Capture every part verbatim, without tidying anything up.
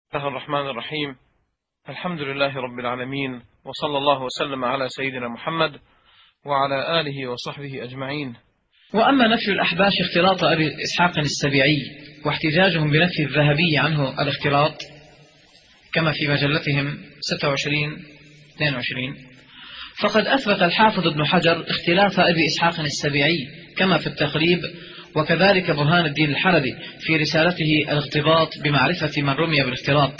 الله الرحمن الرحيم. الحمد لله رب العالمين، وصلى الله وسلم على سيدنا محمد وعلى آله وصحبه أجمعين. وأما نفي الأحباش اختلاط أبي إسحاق السبيعي واحتجاجهم بنفي الذهبي عنه الاختلاط كما في مجلتهم ستة وعشرين اثنين وعشرين، فقد أثبت الحافظ ابن حجر اختلاف أبي إسحاق السبيعي كما في التقريب، وكذلك برهان الدين الحلبي في رسالته الاغتباط بمعرفة من رمي بالاختلاط.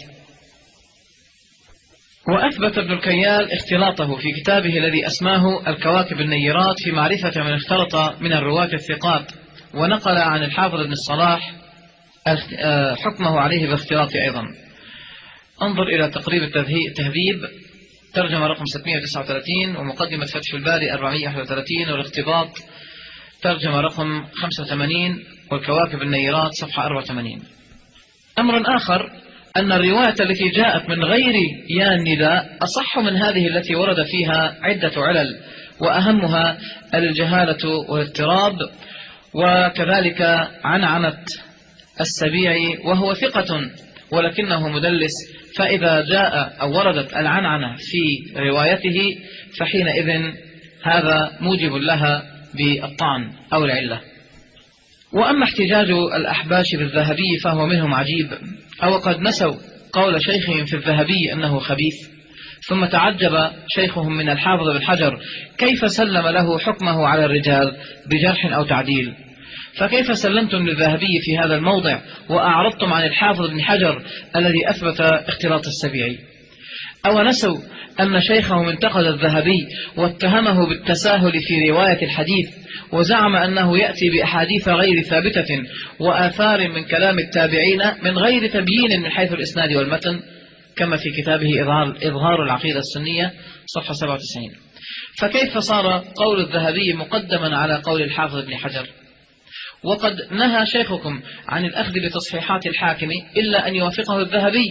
وأثبت ابن الكيال اختلاطه في كتابه الذي أسماه الكواكب النيرات في معرفة من اختلط من الرواة الثقات، ونقل عن الحافظ ابن الصلاح حكمه عليه بالاختلاط أيضا. انظر إلى تقريب التهذيب ترجمة رقم ستمائة وتسعة وثلاثين، ومقدمة فتح الباري أربعمائة وواحد وثلاثين، والاغتباط ترجمة رقم خمسة وثمانين، والكواكب النيرات صفحة أربعة وثمانين. أمر آخر أن الرواية التي جاءت من غير يا النداء أصح من هذه التي ورد فيها عدة علل، وأهمها الجهالة والاضطراب، وكذلك عنعنة السبيعي وهو ثقة ولكنه مدلس، فإذا جاء أو وردت العنعنة في روايته فحينئذ هذا موجب لها بالطعن أو العلة. وأما احتجاج الأحباش بالذهبي فهو منهم عجيب، أو قد نسوا قول شيخهم في الذهبي أنه خبيث، ثم تعجب شيخهم من الحافظ بن حجر كيف سلم له حكمه على الرجال بجرح أو تعديل، فكيف سلمتم للذهبي في هذا الموضع وأعرضتم عن الحافظ بن حجر الذي أثبت اختلاط السبيعي؟ أو نسوا أن شيخهم انتقد الذهبي واتهمه بالتساهل في رواية الحديث، وزعم أنه يأتي بأحاديث غير ثابتة وآثار من كلام التابعين من غير تبيين من حيث الإسناد والمتن، كما في كتابه إظهار العقيدة السنية صفحة سبعة وتسعين. فكيف صار قول الذهبي مقدما على قول الحافظ بن حجر؟ وقد نهى شيخكم عن الأخذ بتصحيحات الحاكم إلا أن يوافقه الذهبي،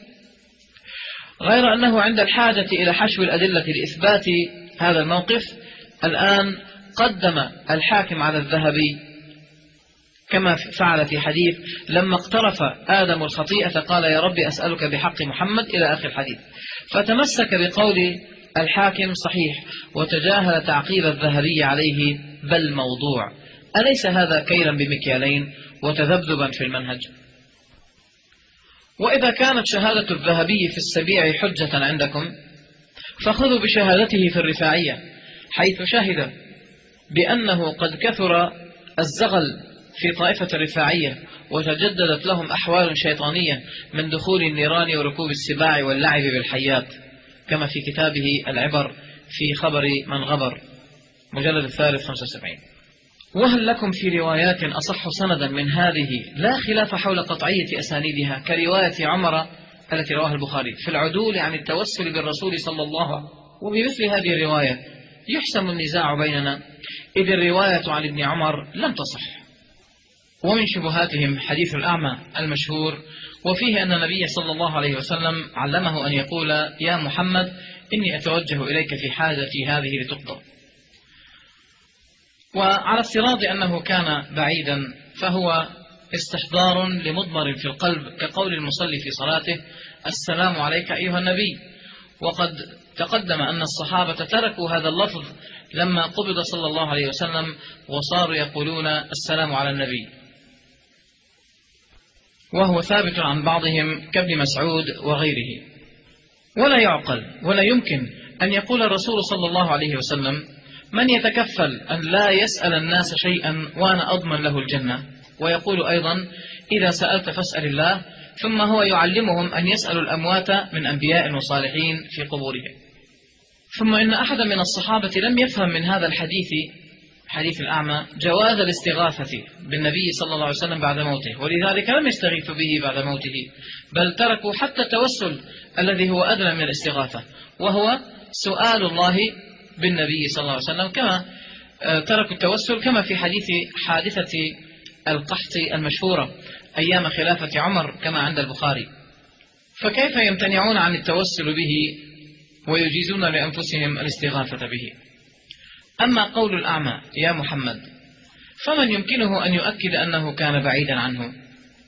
غير أنه عند الحاجة إلى حشو الأدلة لإثبات هذا الموقف الآن قدم الحاكم على الذهبي، كما فعل في حديث لما اقترف آدم الخطيئة قال يا رب أسألك بحق محمد إلى آخر الحديث، فتمسك بقول الحاكم صحيح وتجاهل تعقيب الذهبي عليه بل موضوع. أليس هذا كيلا بمكيالين وتذبذبا في المنهج؟ وإذا كانت شهادة الذهبي في السبيع حجة عندكم فخذوا بشهادته في الرفاعية، حيث شهد بأنه قد كثر الزغل في طائفة الرفاعية وتجددت لهم أحوال شيطانية من دخول النيران وركوب السباع واللعب بالحيات، كما في كتابه العبر في خبر من غبر مجلد الثالث خمسة وسبعين. وهل لكم في روايات أصح سندا من هذه لا خلاف حول قطعية أسانيدها كرواية عمر التي رواها البخاري في العدول عن التوسل بالرسول صلى الله عليه وسلم؟ وبمثل هذه الرواية يحسم النزاع بيننا، إذ الرواية عن ابن عمر لم تصح. ومن شبهاتهم حديث الأعمى المشهور، وفيه أن النبي صلى الله عليه وسلم علمه أن يقول يا محمد إني أتوجه إليك في حاجتي هذه لتقضى. وعلى افتراض أنه كان بعيدا فهو استحضار لمضمر في القلب كقول المصلي في صلاته السلام عليك أيها النبي، وقد تقدم أن الصحابة تركوا هذا اللفظ لما قبض صلى الله عليه وسلم وصاروا يقولون السلام على النبي، وهو ثابت عن بعضهم كابن مسعود وغيره. ولا يعقل ولا يمكن أن يقول الرسول صلى الله عليه وسلم من يتكفل أن لا يسأل الناس شيئا وأنا أضمن له الجنة، ويقول أيضا إذا سألت فاسأل الله، ثم هو يعلمهم أن يسألوا الأموات من أنبياء وصالحين في قبورهم. ثم إن أحدا من الصحابة لم يفهم من هذا الحديث حديث الأعمى جواز الاستغاثة بالنبي صلى الله عليه وسلم بعد موته، ولذلك لم يستغيثوا به بعد موته، بل تركوا حتى التوسل الذي هو أدنى من الاستغاثة وهو سؤال الله بالنبي صلى الله عليه وسلم، كما تركوا التوسل كما في حديث حادثة القحط المشهورة أيام خلافة عمر كما عند البخاري. فكيف يمتنعون عن التوسل به ويجيزون لأنفسهم الاستغاثة به؟ أما قول الأعمى يا محمد فمن يمكنه أن يؤكد أنه كان بعيدا عنه؟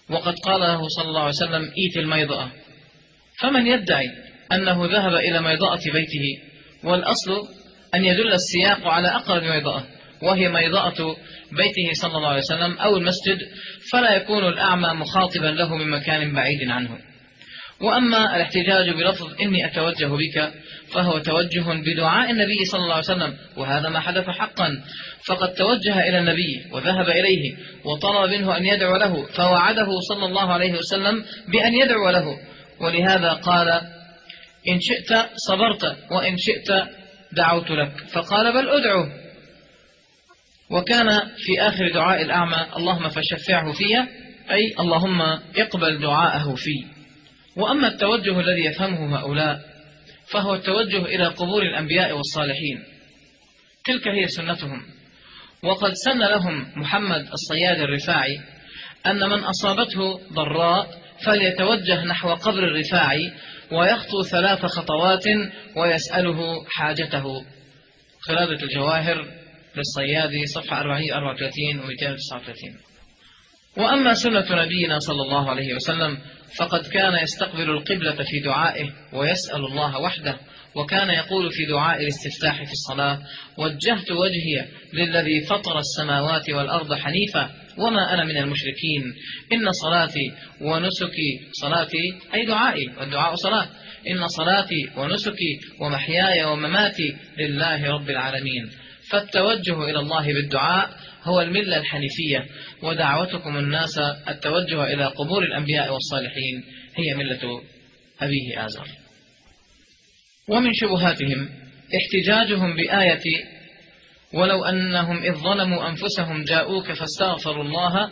وقد قال له صلى الله عليه وسلم إيت الميضأة، فمن يدعي أنه ذهب إلى ميضأة بيته، والأصل أن يدل السياق على أقرب ميضأة وهي ميضأة بيته صلى الله عليه وسلم أو المسجد، فلا يكون الأعمى مخاطبا له من مكان بعيد عنه. وأما الاحتجاج بلفظ إني أتوجه بك فهو توجه بدعاء النبي صلى الله عليه وسلم، وهذا ما حدث حقا، فقد توجه إلى النبي وذهب إليه وطلب منه أن يدعو له، فوعده صلى الله عليه وسلم بأن يدعو له، ولهذا قال إن شئت صبرت وإن شئت دعوت لك، فقال بل أدعو. وكان في آخر دعاء الأعمى اللهم فشفعه في، أي اللهم اقبل دعاءه في. وأما التوجه الذي يفهمه هؤلاء فهو التوجه إلى قبور الأنبياء والصالحين، تلك هي سنتهم. وقد سن لهم محمد الصياد الرفاعي أن من أصابته ضراء فليتوجه نحو قبر الرفاعي ويخطو ثلاث خطوات ويسأله حاجته. خلادة الجواهر للصيادي صفحة أربعمائة وأربعة وثلاثين و مئتين وتسعة وثلاثين. وأما سنة نبينا صلى الله عليه وسلم فقد كان يستقبل القبلة في دعائه ويسأل الله وحده، وكان يقول في دعاء الاستفتاح في الصلاة وجهت وجهي للذي فطر السماوات والأرض حنيفا وما أنا من المشركين، إن صلاتي ونسكي، صلاتي أي دعائي والدعاء صلاة، إن صلاتي ونسكي ومحياي ومماتي لله رب العالمين. فالتوجه إلى الله بالدعاء هو الملة الحنيفية، ودعوتكم الناس التوجه إلى قبور الأنبياء والصالحين هي ملة أبيه آزر. ومن شبهاتهم احتجاجهم بآية ولو أنهم إذ ظلموا أنفسهم جاءوك فاستغفروا الله،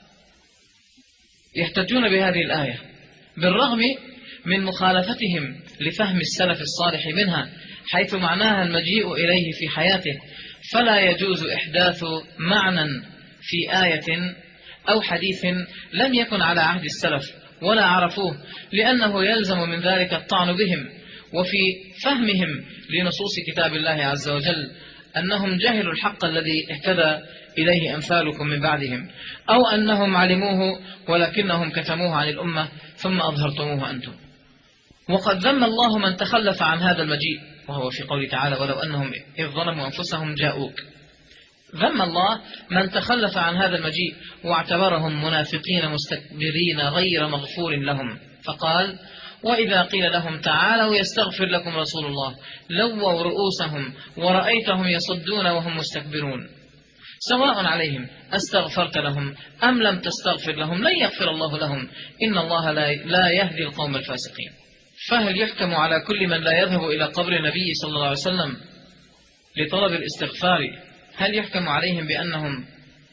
يحتجون بهذه الآية بالرغم من مخالفتهم لفهم السلف الصالح منها، حيث معناها المجيء إليه في حياته، فلا يجوز إحداث معنى في آية أو حديث لم يكن على عهد السلف ولا عرفوه، لأنه يلزم من ذلك الطعن بهم وفي فهمهم لنصوص كتاب الله عز وجل، أنهم جهلوا الحق الذي اهتدى إليه أمثالكم من بعدهم، أو أنهم علموه ولكنهم كتموه عن الأمة ثم أظهرتموه أنتم. وقد ذم الله من تخلف عن هذا المجيء، وهو في قوله تعالى ولو أنهم إذ ظلموا أنفسهم جاءوك. ذم الله من تخلف عن هذا المجيء واعتبرهم منافقين مستكبرين غير مغفور لهم، فقال وإذا قيل لهم تعالوا يستغفر لكم رسول الله لووا رؤوسهم ورأيتهم يصدون وهم مستكبرون، سواء عليهم أستغفرت لهم أم لم تستغفر لهم لن يغفر الله لهم إن الله لا يهدي القوم الفاسقين. فهل يحكم على كل من لا يذهب إلى قبر النبي صلى الله عليه وسلم لطلب الاستغفار، هل يحكم عليهم بأنهم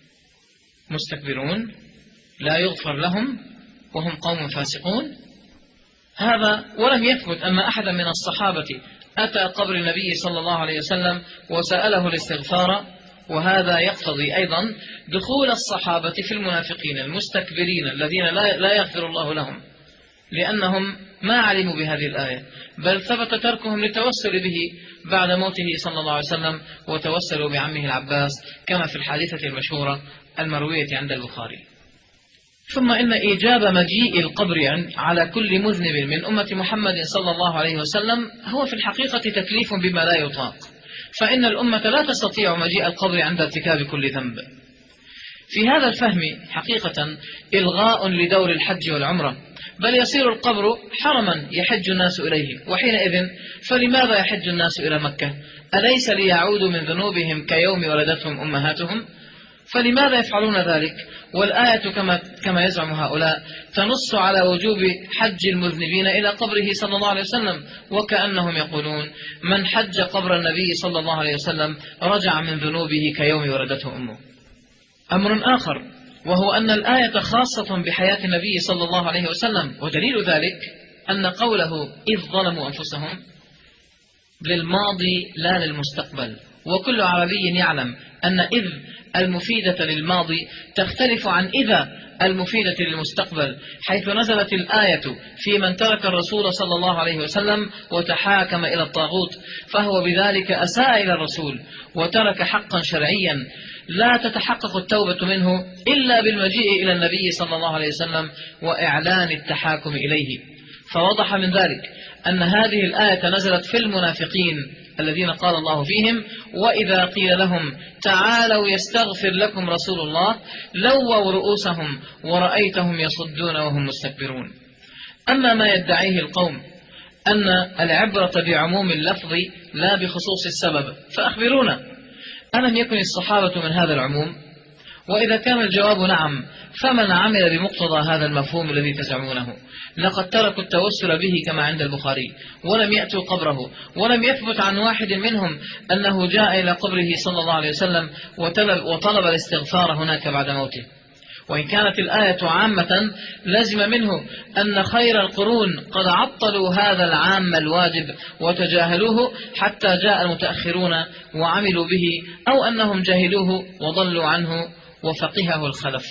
مستكبرون لا يغفر لهم وهم قوم فاسقون؟ هذا ولم يثبت أن أحدا من الصحابة أتى قبر النبي صلى الله عليه وسلم وسأله الاستغفار، وهذا يقتضي أيضا دخول الصحابة في المنافقين المستكبرين الذين لا يغفر الله لهم، لأنهم ما علموا بهذه الآية، بل ثبت تركهم للتوسل به بعد موته صلى الله عليه وسلم، وتوسلوا بعمه العباس كما في الحادثة المشهورة المروية عند البخاري. ثم إن إيجاب مجيء القبر على كل مذنب من أمة محمد صلى الله عليه وسلم هو في الحقيقة تكليف بما لا يطاق، فإن الأمة لا تستطيع مجيء القبر عند ارتكاب كل ذنب. في هذا الفهم حقيقة إلغاء لدور الحج والعمرة، بل يصير القبر حرما يحج الناس إليه، وحينئذ فلماذا يحج الناس إلى مكة؟ أليس ليعودوا من ذنوبهم كيوم ولدتهم أمهاتهم؟ فلماذا يفعلون ذلك؟ والآية كما, كما يزعم هؤلاء تنص على وجوب حج المذنبين إلى قبره صلى الله عليه وسلم، وكأنهم يقولون من حج قبر النبي صلى الله عليه وسلم رجع من ذنوبه كيوم ولدته أمه. أمر آخر وهو أن الآية خاصة بحياة النبي صلى الله عليه وسلم، ودليل ذلك أن قوله إذ ظلموا أنفسهم للماضي لا للمستقبل، وكل عربي يعلم أن إذ المفيدة للماضي تختلف عن إذا المفيدة للمستقبل، حيث نزلت الآية في من ترك الرسول صلى الله عليه وسلم وتحاكم إلى الطاغوت، فهو بذلك أساء إلى الرسول وترك حقا شرعيا لا تتحقق التوبة منه إلا بالمجيء إلى النبي صلى الله عليه وسلم وإعلان التحاكم إليه. فوضح من ذلك أن هذه الآية نزلت في المنافقين الذين قال الله فيهم: وإذا قيل لهم تعالوا يستغفر لكم رسول الله لووا رؤوسهم ورأيتهم يصدون وهم مستكبرون. أما ما يدعيه القوم أن العبرة بعموم اللفظ لا بخصوص السبب، فأخبرونا، ألم يكن الصحابة من هذا العموم؟ وإذا كان الجواب نعم، فمن عمل بمقتضى هذا المفهوم الذي تزعمونه؟ لقد تركوا التوسل به كما عند البخاري، ولم يأتوا قبره، ولم يثبت عن واحد منهم أنه جاء إلى قبره صلى الله عليه وسلم وطلب, وطلب الاستغفار هناك بعد موته. وإن كانت الآية عامة لازم منه أن خير القرون قد عطلوا هذا العام الواجب وتجاهلوه حتى جاء المتأخرون وعملوا به، أو أنهم جهلوه وضلوا عنه وفقهه الخلف.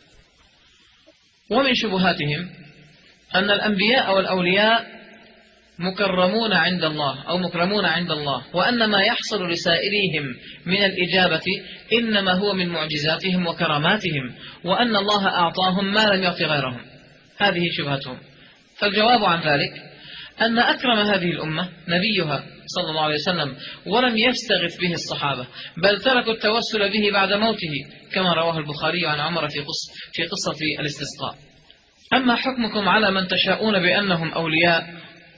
ومن شبهاتهم أن الأنبياء والأولياء مكرمون عند الله أو مكرمون عند الله، وأن ما يحصل لسائرهم من الإجابة إنما هو من معجزاتهم وكراماتهم، وأن الله أعطاهم ما لم يعط غيرهم. هذه شبهتهم. فالجواب عن ذلك أن أكرم هذه الأمة نبيها صلى الله عليه وسلم، ولم يستغث به الصحابة، بل تركوا التوسل به بعد موته، كما رواه البخاري عن عمر في قصة, في قصة الاستسقاء. أما حكمكم على من تشاءون بأنهم أولياء،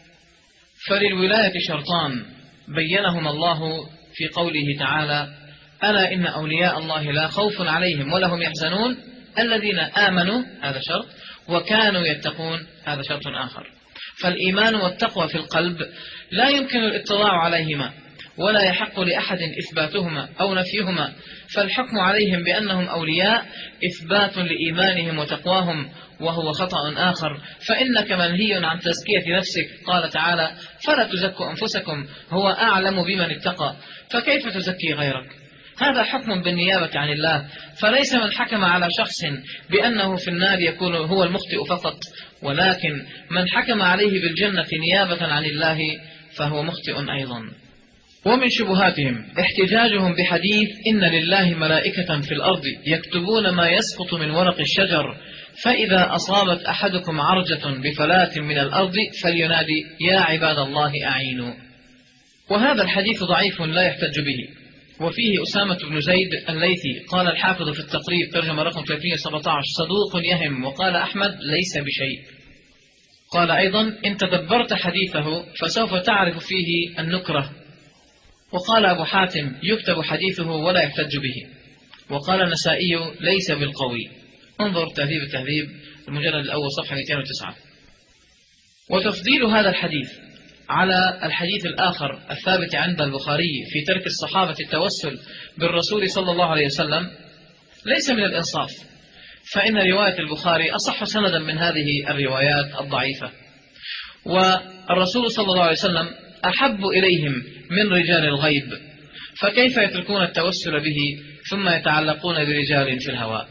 فللولاية شرطان بينهما الله في قوله تعالى: ألا إن أولياء الله لا خوف عليهم ولا هم يحزنون الذين آمنوا، هذا شرط، وكانوا يتقون، هذا شرط آخر. فالإيمان والتقوى في القلب لا يمكن الاطلاع عليهما، ولا يحق لأحد إثباتهما أو نفيهما، فالحكم عليهم بأنهم أولياء إثبات لإيمانهم وتقواهم، وهو خطأ آخر، فإنك منهي عن تزكية نفسك، قال تعالى: فلا تزكوا أنفسكم هو أعلم بمن اتقى، فكيف تزكي غيرك؟ هذا حكم بالنيابة عن الله، فليس من حكم على شخص بأنه في النار يكون هو المخطئ فقط، ولكن من حكم عليه بالجنة نيابة عن الله فهو مخطئ أيضا. ومن شبهاتهم احتجاجهم بحديث: إن لله ملائكة في الأرض يكتبون ما يسقط من ورق الشجر، فإذا أصابت أحدكم عرجة بفلاة من الأرض فلينادي: يا عباد الله أعينوا. وهذا الحديث ضعيف لا يحتج به، وفيه أسامة بن زيد الليثي قال الحافظ في التقريب ترجمة رقم ثلاثمئة وسبعة عشر: صدوق يهم. وقال أحمد: ليس بشيء. قال أيضا: إن تدبرت حديثه فسوف تعرف فيه النكرة. وقال أبو حاتم: يكتب حديثه ولا يحتج به. وقال النسائي: ليس بالقوي. انظر تهذيب التهذيب المجلد الأول صفحة مئتين وتسعة. وتفضيل هذا الحديث على الحديث الآخر الثابت عند البخاري في ترك الصحابة التوسل بالرسول صلى الله عليه وسلم ليس من الإنصاف، فإن رواية البخاري أصح سندا من هذه الروايات الضعيفة، والرسول صلى الله عليه وسلم أحب إليهم من رجال الغيب، فكيف يتركون التوسل به ثم يتعلقون برجال في الهواء؟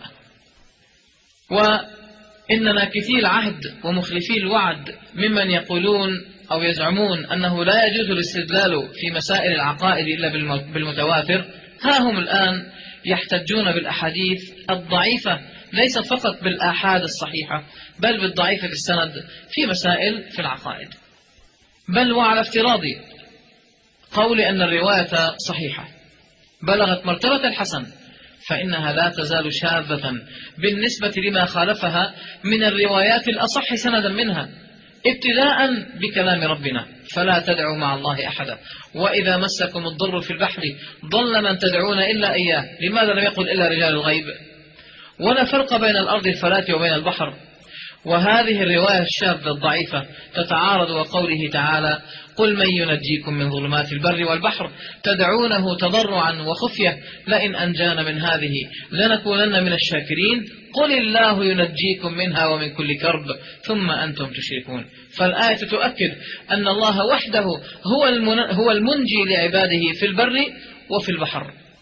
وإن ناكثي العهد ومخلفي الوعد ممن يقولون أو يزعمون أنه لا يجوز الاستدلال في مسائل العقائد إلا بالمتواتر، ها هم الآن يحتجون بالأحاديث الضعيفة، ليس فقط بالآحاد الصحيحة، بل بالضعيفة السند في مسائل في العقائد. بل وعلى افتراض قول أن الرواية صحيحة بلغت مرتبة الحسن، فإنها لا تزال شاذة بالنسبة لما خالفها من الروايات الأصح سندا منها، ابتداء بكلام ربنا: فلا تدعوا مع الله أحدا، وإذا مسكم الضر في البحر ضل من تدعون إلا إياه. لماذا لم يقل إلا رجال الغيب؟ ولا فرق بين الأرض الفلاة وبين البحر. وهذه الرواية الشاذة الضعيفة تتعارض وقوله تعالى: قل من ينجيكم من ظلمات البر والبحر تدعونه تضرعا وخفية لئن أنجانا من هذه لنكونن من الشاكرين قل الله ينجيكم منها ومن كل كرب ثم أنتم تشركون. فالآية تؤكد أن الله وحده هو هو المنجي لعباده في البر وفي البحر.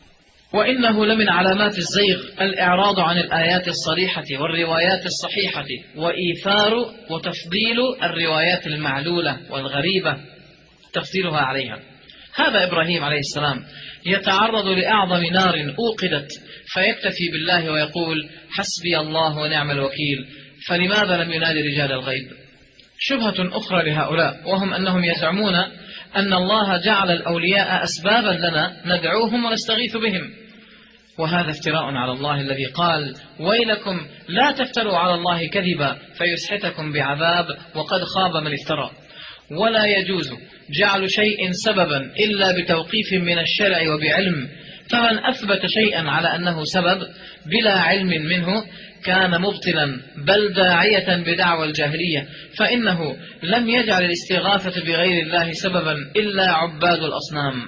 وإنه لمن علامات الزيغ الإعراض عن الآيات الصريحة والروايات الصحيحة، وإيثار وتفضيل الروايات المعلولة والغريبة تفضيلها عليها. هذا إبراهيم عليه السلام يتعرض لأعظم نار أوقدت فيكتفي بالله ويقول حسبي الله ونعم الوكيل، فلماذا لم ينادي رجال الغيب؟ شبهة أخرى لهؤلاء، وهم أنهم يزعمون أن الله جعل الأولياء أسبابا لنا ندعوهم ونستغيث بهم، وهذا افتراء على الله الذي قال ويلكم لا تفتروا على الله كذبا فيسحتكم بعذاب وقد خاب من افترى. ولا يجوز جعل شيء سببا إلا بتوقيف من الشرع وبعلم، فمن أثبت شيئا على أنه سبب بلا علم منه كان مبطلا بل داعية بدعوى الجاهلية، فإنه لم يجعل الاستغاثة بغير الله سببا إلا عباد الأصنام،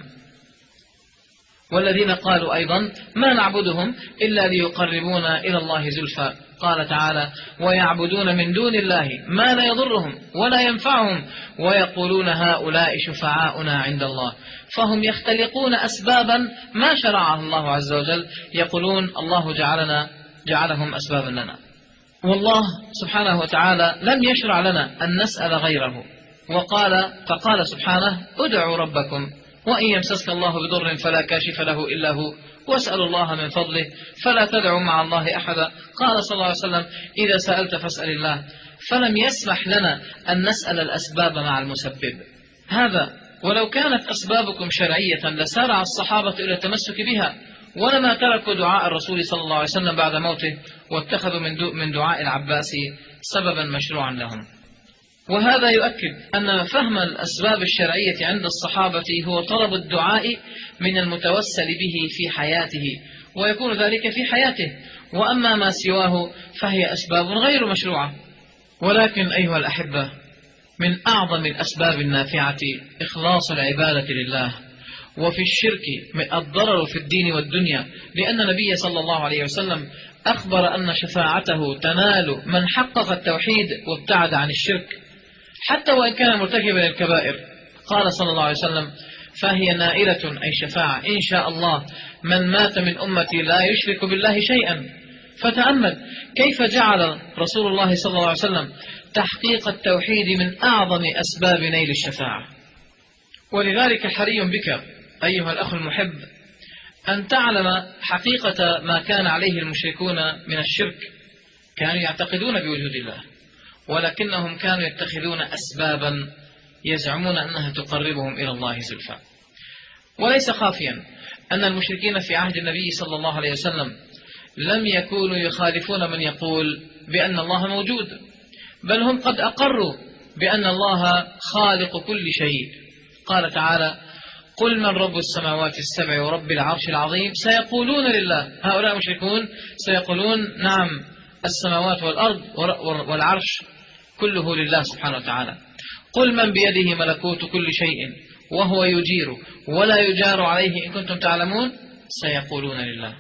والذين قالوا أيضا ما نعبدهم إلا ليقربونا إلى الله زلفى. قال تعالى ويعبدون من دون الله ما لا يضرهم ولا ينفعهم ويقولون هؤلاء شفعاؤنا عند الله، فهم يختلقون أسبابا ما شرعها الله عز وجل، يقولون الله جعلنا جعلهم أسبابا لنا. والله سبحانه وتعالى لم يشرع لنا أن نسأل غيره، وقال فقال سبحانه ادعوا ربكم وإن يمسسك الله بضر فلا كاشف له إلا هو واسألوا الله من فضله فلا تدعوا مع الله أحدا. قال صلى الله عليه وسلم إذا سألت فاسأل الله، فلم يسمح لنا أن نسأل الأسباب مع المسبب. هذا ولو كانت أسبابكم شرعية لسارع الصحابة إلى التمسك بها، ولما تركوا دعاء الرسول صلى الله عليه وسلم بعد موته واتخذوا من دعاء العباس سببا مشروعا لهم. وهذا يؤكد أن فهم الأسباب الشرعية عند الصحابة هو طلب الدعاء من المتوسل به في حياته، ويكون ذلك في حياته، وأما ما سواه فهي أسباب غير مشروعة. ولكن أيها الأحبة، من أعظم الأسباب النافعة إخلاص العبادة لله، وفي الشرك من الضرر في الدين والدنيا، لأن النبي صلى الله عليه وسلم أخبر أن شفاعته تنال من حقق التوحيد وابتعد عن الشرك حتى وإن كان مرتكبا للكبائر. قال صلى الله عليه وسلم فهي نائلة أي شفاعة إن شاء الله من مات من أمتي لا يشرك بالله شيئا. فتأمل كيف جعل رسول الله صلى الله عليه وسلم تحقيق التوحيد من أعظم أسباب نيل الشفاعة. ولذلك حري بك أيها الأخ المحب أن تعلم حقيقة ما كان عليه المشركون من الشرك. كانوا يعتقدون بوجود الله، ولكنهم كانوا يتخذون أسبابا يزعمون أنها تقربهم إلى الله زلفى. وليس خافيا أن المشركين في عهد النبي صلى الله عليه وسلم لم يكونوا يخالفون من يقول بأن الله موجود، بل هم قد أقروا بأن الله خالق كل شيء. قال تعالى قل من رب السماوات السبع ورب العرش العظيم سيقولون لله. هؤلاء مشركون سيقولون نعم السماوات والأرض والعرش كله لله سبحانه وتعالى. قل من بيده ملكوت كل شيء وهو يجير ولا يجار عليه إن كنتم تعلمون سيقولون لله.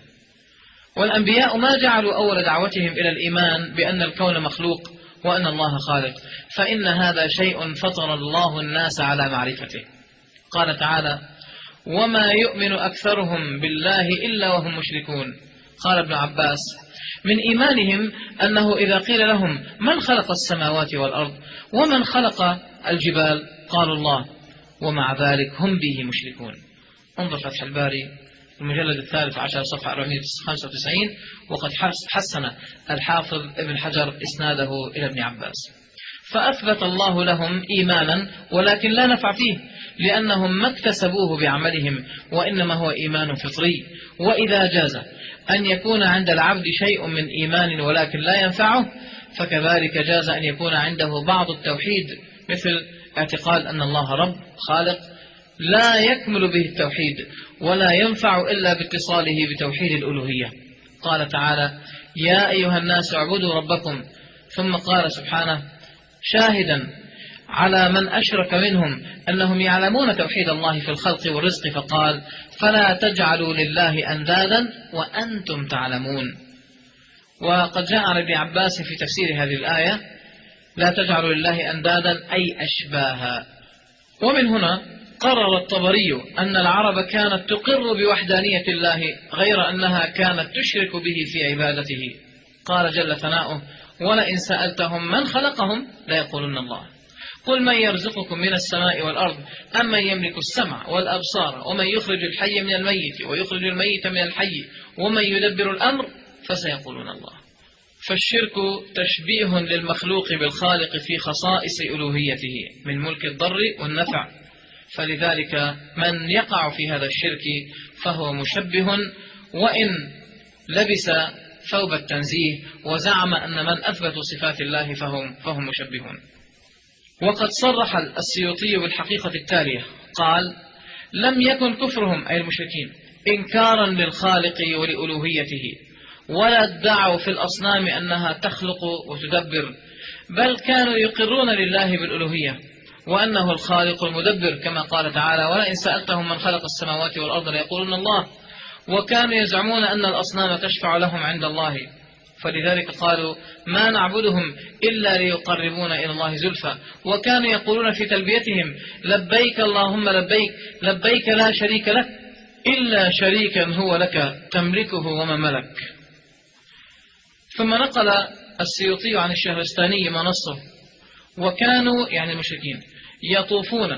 والأنبياء ما جعلوا أول دعوتهم إلى الإيمان بأن الكون مخلوق وأن الله خالق، فإن هذا شيء فطر الله الناس على معرفته. قال تعالى وما يؤمن أكثرهم بالله إلا وهم مشركون. قال ابن عباس من إيمانهم أنه إذا قيل لهم من خلق السماوات والأرض ومن خلق الجبال قالوا الله، ومع ذلك هم به مشركون. انظر فتح الباري المجلد الثالث عشر صفحة أربعمائة وخمسة وتسعين، وقد حسن الحافظ ابن حجر إسناده إلى ابن عباس. فأثبت الله لهم إيمانا ولكن لا نفع فيه، لأنهم ما اكتسبوه بعملهم، وإنما هو إيمان فطري. وإذا جاز أن يكون عند العبد شيء من إيمان ولكن لا ينفعه، فكذلك جاز أن يكون عنده بعض التوحيد، مثل اعتقاد أن الله رب خالق لا يكمل به التوحيد ولا ينفع إلا باتصاله بتوحيد الألوهية. قال تعالى يا أيها الناس اعبدوا ربكم، ثم قال سبحانه شاهدا على من أشرك منهم أنهم يعلمون توحيد الله في الخلق والرزق، فقال فلا تجعلوا لله أندادا وأنتم تعلمون. وقد جاء عن ابن عباس في تفسير هذه الآية لا تجعلوا لله أندادا أي أشباها. ومن هنا قرر الطبري أن العرب كانت تقر بوحدانية الله غير أنها كانت تشرك به في عبادته. قال جل ثناؤه: ولئن سألتهم من خلقهم ليقولن الله قل من يرزقكم من السماء والأرض أمن يملك السمع والأبصار ومن يخرج الحي من الميت ويخرج الميت من الحي ومن يدبر الأمر فسيقولون الله. فالشرك تشبيه للمخلوق بالخالق في خصائص ألوهيته من ملك الضر والنفع، فلذلك من يقع في هذا الشرك فهو مشبه، وإن لبس ثوب التنزيه وزعم أن من أثبتوا صفات الله فهم, فهم مشبهون. وقد صرح السيوطي بالحقيقة التالية، قال: لم يكن كفرهم أي المشركين إنكارا للخالق ولألوهيته، ولا ادعوا في الأصنام أنها تخلق وتدبر، بل كانوا يقرون لله بالألوهية وأنه الخالق المدبر، كما قال تعالى: ولئن سألتهم من خلق السماوات والأرض ليقولون الله. وكانوا يزعمون أن الأصنام تشفع لهم عند الله، فلذلك قالوا: ما نعبدهم إلا ليقربون إلى الله زلفى. وكانوا يقولون في تلبيتهم: لبيك اللهم لبيك، لبيك لا شريك لك إلا شريكا هو لك تملكه وما ملك. ثم نقل السيوطي عن الشهرستاني ما نصه: وكانوا يعني المشركين يطوفون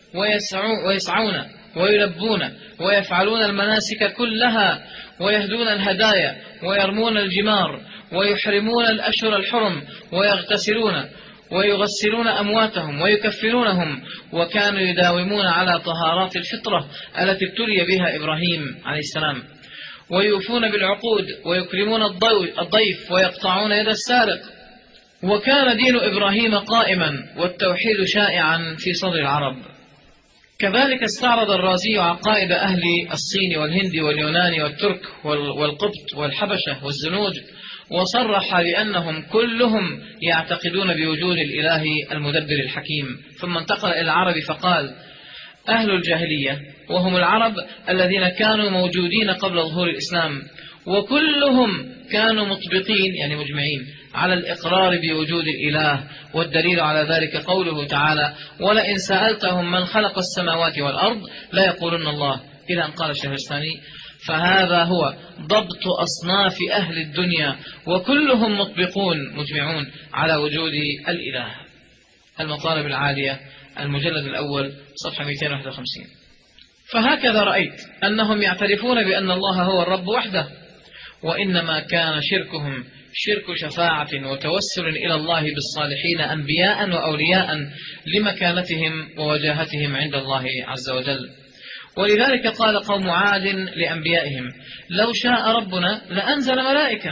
ويسعون ويلبون ويفعلون المناسك كلها ويهدون الهدايا ويرمون الجمار ويحرمون الأشهر الحرم ويغتسلون ويغسلون أمواتهم ويكفرونهم، وكانوا يداومون على طهارات الفطرة التي ابتلي بها إبراهيم عليه السلام، ويوفون بالعقود ويكرمون الضيف ويقطعون يد السارق. وكان دين إبراهيم قائما والتوحيد شائعا في صدر العرب. كذلك استعرض الرازي عقائد أهل الصين والهند واليونان والترك والقبط والحبشة والزنوج، وصرح بأنهم كلهم يعتقدون بوجود الإله المدبر الحكيم. ثم انتقل إلى العرب فقال: أهل الجاهلية وهم العرب الذين كانوا موجودين قبل ظهور الإسلام، وكلهم كانوا مطبقين يعني مجمعين على الإقرار بوجود الإله، والدليل على ذلك قوله تعالى: ولئن سألتهم من خلق السماوات والأرض لا يقولون الله، إلى أن قال الشهرستاني: فهذا هو ضبط أصناف أهل الدنيا، وكلهم مطبقون مجمعون على وجود الإله. المطالب العالية، المجلد الأول، صفحة مئتين وواحد وخمسين. فهكذا رأيت أنهم يعترفون بأن الله هو الرب وحده، وإنما كان شركهم شرك شفاعة وتوسل إلى الله بالصالحين أنبياء وأولياء لمكانتهم ووجاهتهم عند الله عز وجل. ولذلك قال قوم عاد لأنبيائهم: لو شاء ربنا لأنزل ملائكة،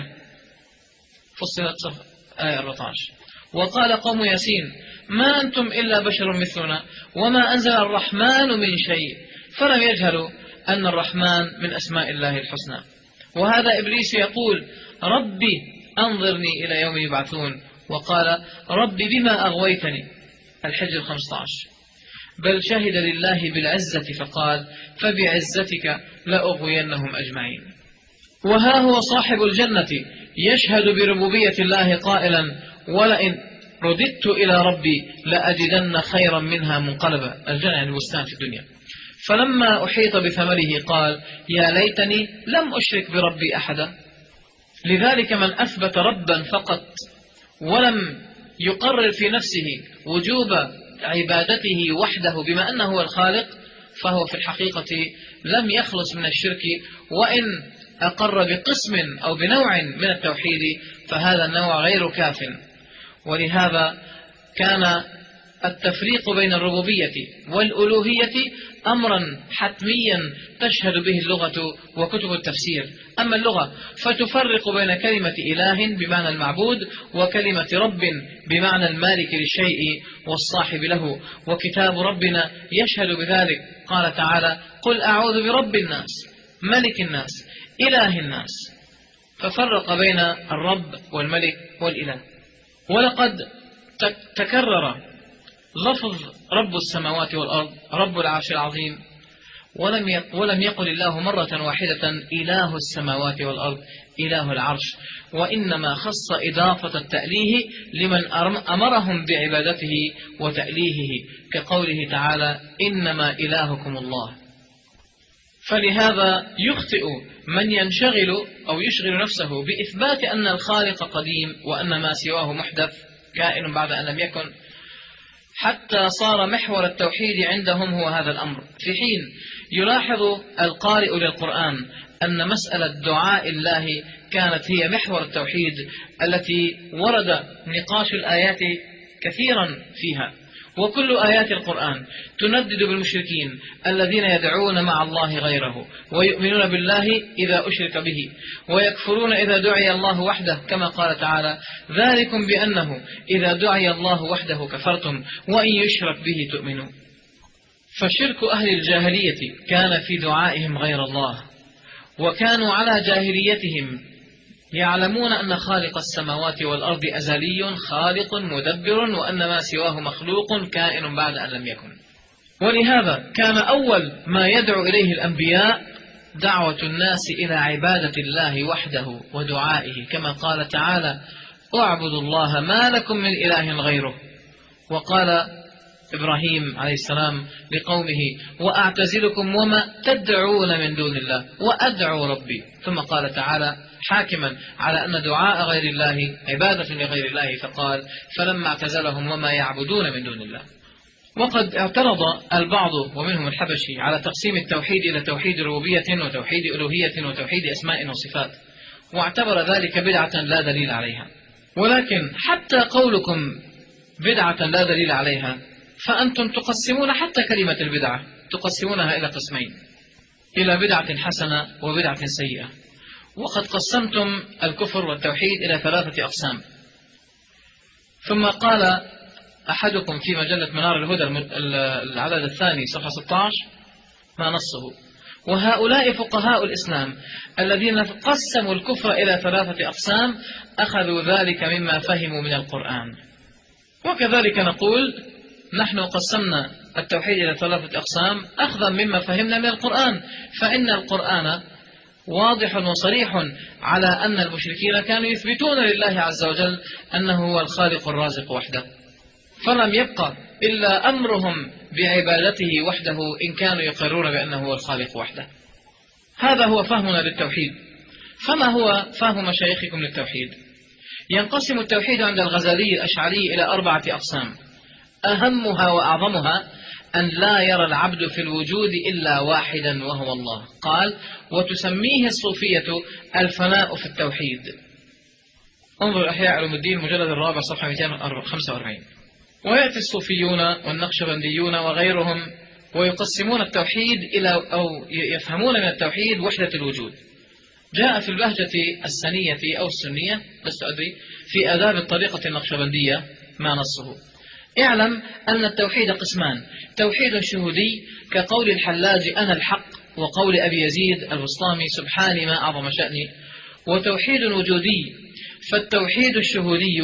فصلت آية أربعة عشر. وقال قوم ياسين: ما أنتم إلا بشر مثلنا وما أنزل الرحمن من شيء، فلم يجهلوا أن الرحمن من أسماء الله الحسنى. وهذا إبليس يقول: ربي أنظرني إلى يوم يبعثون، وقال: ربي بما أغويتني، الحج الخمسة عشر. بل شهد لله بالعزة فقال: فبعزتك لأغوينهم أجمعين. وها هو صاحب الجنة يشهد بربوبية الله قائلا: ولئن رددت إلى ربي لأجدن خيرا منها منقلبا، الجنة يعني البستان في الدنيا. فلما أحيط بثمره قال: يا ليتني لم أشرك بربي أحدا. لذلك من أثبت ربا فقط ولم يقرر في نفسه وجوب عبادته وحده بما أنه هو الخالق، فهو في الحقيقة لم يخلص من الشرك، وإن أقر بقسم أو بنوع من التوحيد فهذا النوع غير كاف. ولهذا كان التفريق بين الربوبية والألوهية أمرا حتميا تشهد به اللغة وكتب التفسير. أما اللغة فتفرق بين كلمة إله بمعنى المعبود وكلمة رب بمعنى المالك للشيء والصاحب له، وكتاب ربنا يشهد بذلك. قال تعالى: قل أعوذ برب الناس ملك الناس إله الناس، ففرق بين الرب والملك والإله. ولقد تكرر لفظ رب السماوات والأرض رب العرش العظيم، ولم ولم يقل الله مرة واحدة إله السماوات والأرض إله العرش، وإنما خص إضافة التأليه لمن أمرهم بعبادته وتأليهه، كقوله تعالى: إنما إلهكم الله. فلهذا يخطئ من ينشغل أو يشغل نفسه بإثبات أن الخالق قديم وأن ما سواه محدث كائن بعد أن لم يكن، حتى صار محور التوحيد عندهم هو هذا الأمر، في حين يلاحظ القارئ للقرآن أن مسألة دعاء الله كانت هي محور التوحيد التي ورد نقاش الآيات كثيرا فيها. وكل آيات القرآن تندد بالمشركين الذين يدعون مع الله غيره ويؤمنون بالله إذا أشرك به ويكفرون إذا دعي الله وحده، كما قال تعالى: ذلكم بأنه إذا دعي الله وحده كفرتم وإن يشرك به تؤمنون. فشرك أهل الجاهلية كان في دعائهم غير الله، وكانوا على جاهليتهم يعلمون أن خالق السماوات والأرض أزلي خالق مدبر، وأن ما سواه مخلوق كائن بعد أن لم يكن. ولهذا كان أول ما يدعو إليه الأنبياء دعوة الناس إلى عبادة الله وحده ودعائه، كما قال تعالى: اعبدوا الله ما لكم من إله غيره. وقال إبراهيم عليه السلام لقومه: وأعتزلكم وما تدعون من دون الله وأدعو ربي. ثم قال تعالى حاكما على أن دعاء غير الله عبادة لغير الله، فقال: فلما اعتزلهم وما يعبدون من دون الله. وقد اعترض البعض ومنهم الحبشي على تقسيم التوحيد إلى توحيد ربوبية وتوحيد ألوهية وتوحيد أسماء وصفات، واعتبر ذلك بدعة لا دليل عليها. ولكن حتى قولكم بدعة لا دليل عليها، فأنتم تقسمون حتى كلمة البدعة تقسمونها إلى قسمين، إلى بدعة حسنة وبدعة سيئة. وقد قسمتم الكفر والتوحيد إلى ثلاثة أقسام. ثم قال أحدكم في مجلة منار الهدى العدد الثاني صفحة ستة عشر ما نصه: وهؤلاء فقهاء الإسلام الذين قسموا الكفر إلى ثلاثة أقسام أخذوا ذلك مما فهموا من القرآن. وكذلك نقول نحن قسمنا التوحيد إلى ثلاثة أقسام أخذا مما فهمنا من القرآن، فإن القرآن واضح وصريح على أن المشركين كانوا يثبتون لله عز وجل أنه هو الخالق الرازق وحده، فلم يبقى إلا أمرهم بعبادته وحده إن كانوا يقرون بأنه هو الخالق وحده. هذا هو فهمنا للتوحيد. فما هو فهم مشايخكم للتوحيد؟ ينقسم التوحيد عند الغزالي الأشعري إلى أربعة أقسام، أهمها وأعظمها أن لا يرى العبد في الوجود إلا واحدا وهو الله. قال: وتسميه الصوفية الفناء في التوحيد. انظر أحياء علوم الدين مجلد الرابع صفحة مئتين وخمسة وأربعين. ويأتي الصوفيون والنقشبنديون وغيرهم ويقسمون التوحيد إلى أو يفهمون من التوحيد وحدة الوجود. جاء في البهجة السنية أو السنية لست أدري في آداب الطريقة النقشبندية ما نصه: اعلم أن التوحيد قسمان: توحيد شهودي كقول الحلاج أنا الحق، وقول أبي يزيد البسطامي سبحاني ما أعظم شأني، وتوحيد وجودي. فالتوحيد الشهودي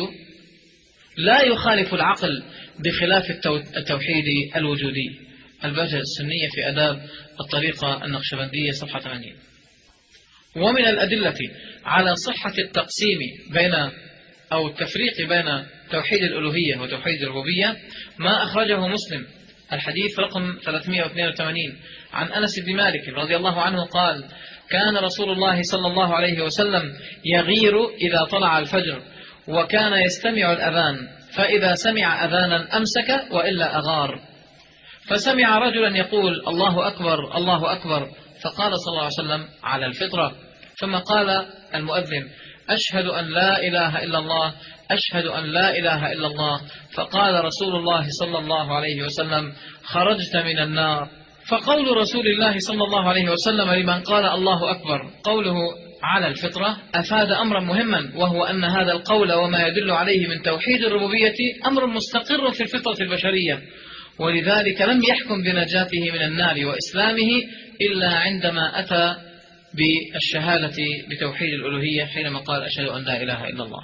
لا يخالف العقل بخلاف التوحيد الوجودي. البهجة السنية في آداب الطريقة النقشبندية صفحة ثمانين. ومن الأدلة على صحة التقسيم بين أو التفريق بين توحيد الألوهية وتوحيد الربوبية ما أخرجه مسلم الحديث رقم ثلاثمئة واثنين وثمانين عن أنس بن مالك رضي الله عنه قال: كان رسول الله صلى الله عليه وسلم يغير إذا طلع الفجر، وكان يستمع الأذان، فإذا سمع أذانا أمسك وإلا أغار. فسمع رجلا يقول: الله أكبر الله أكبر، فقال صلى الله عليه وسلم: على الفطرة. ثم قال المؤذن: أشهد أن لا إله إلا الله أشهد أن لا إله إلا الله. فقال رسول الله صلى الله عليه وسلم: خرجت من النار. فقول رسول الله صلى الله عليه وسلم لمن قال الله أكبر قوله على الفطرة أفاد أمرا مهما، وهو أن هذا القول وما يدل عليه من توحيد الربوبية أمر مستقر في الفطرة البشرية، ولذلك لم يحكم بنجاته من النار وإسلامه إلا عندما أتى بالشهادة بتوحيد الألوهية حينما قال: أشهد أن لا إله إلا الله.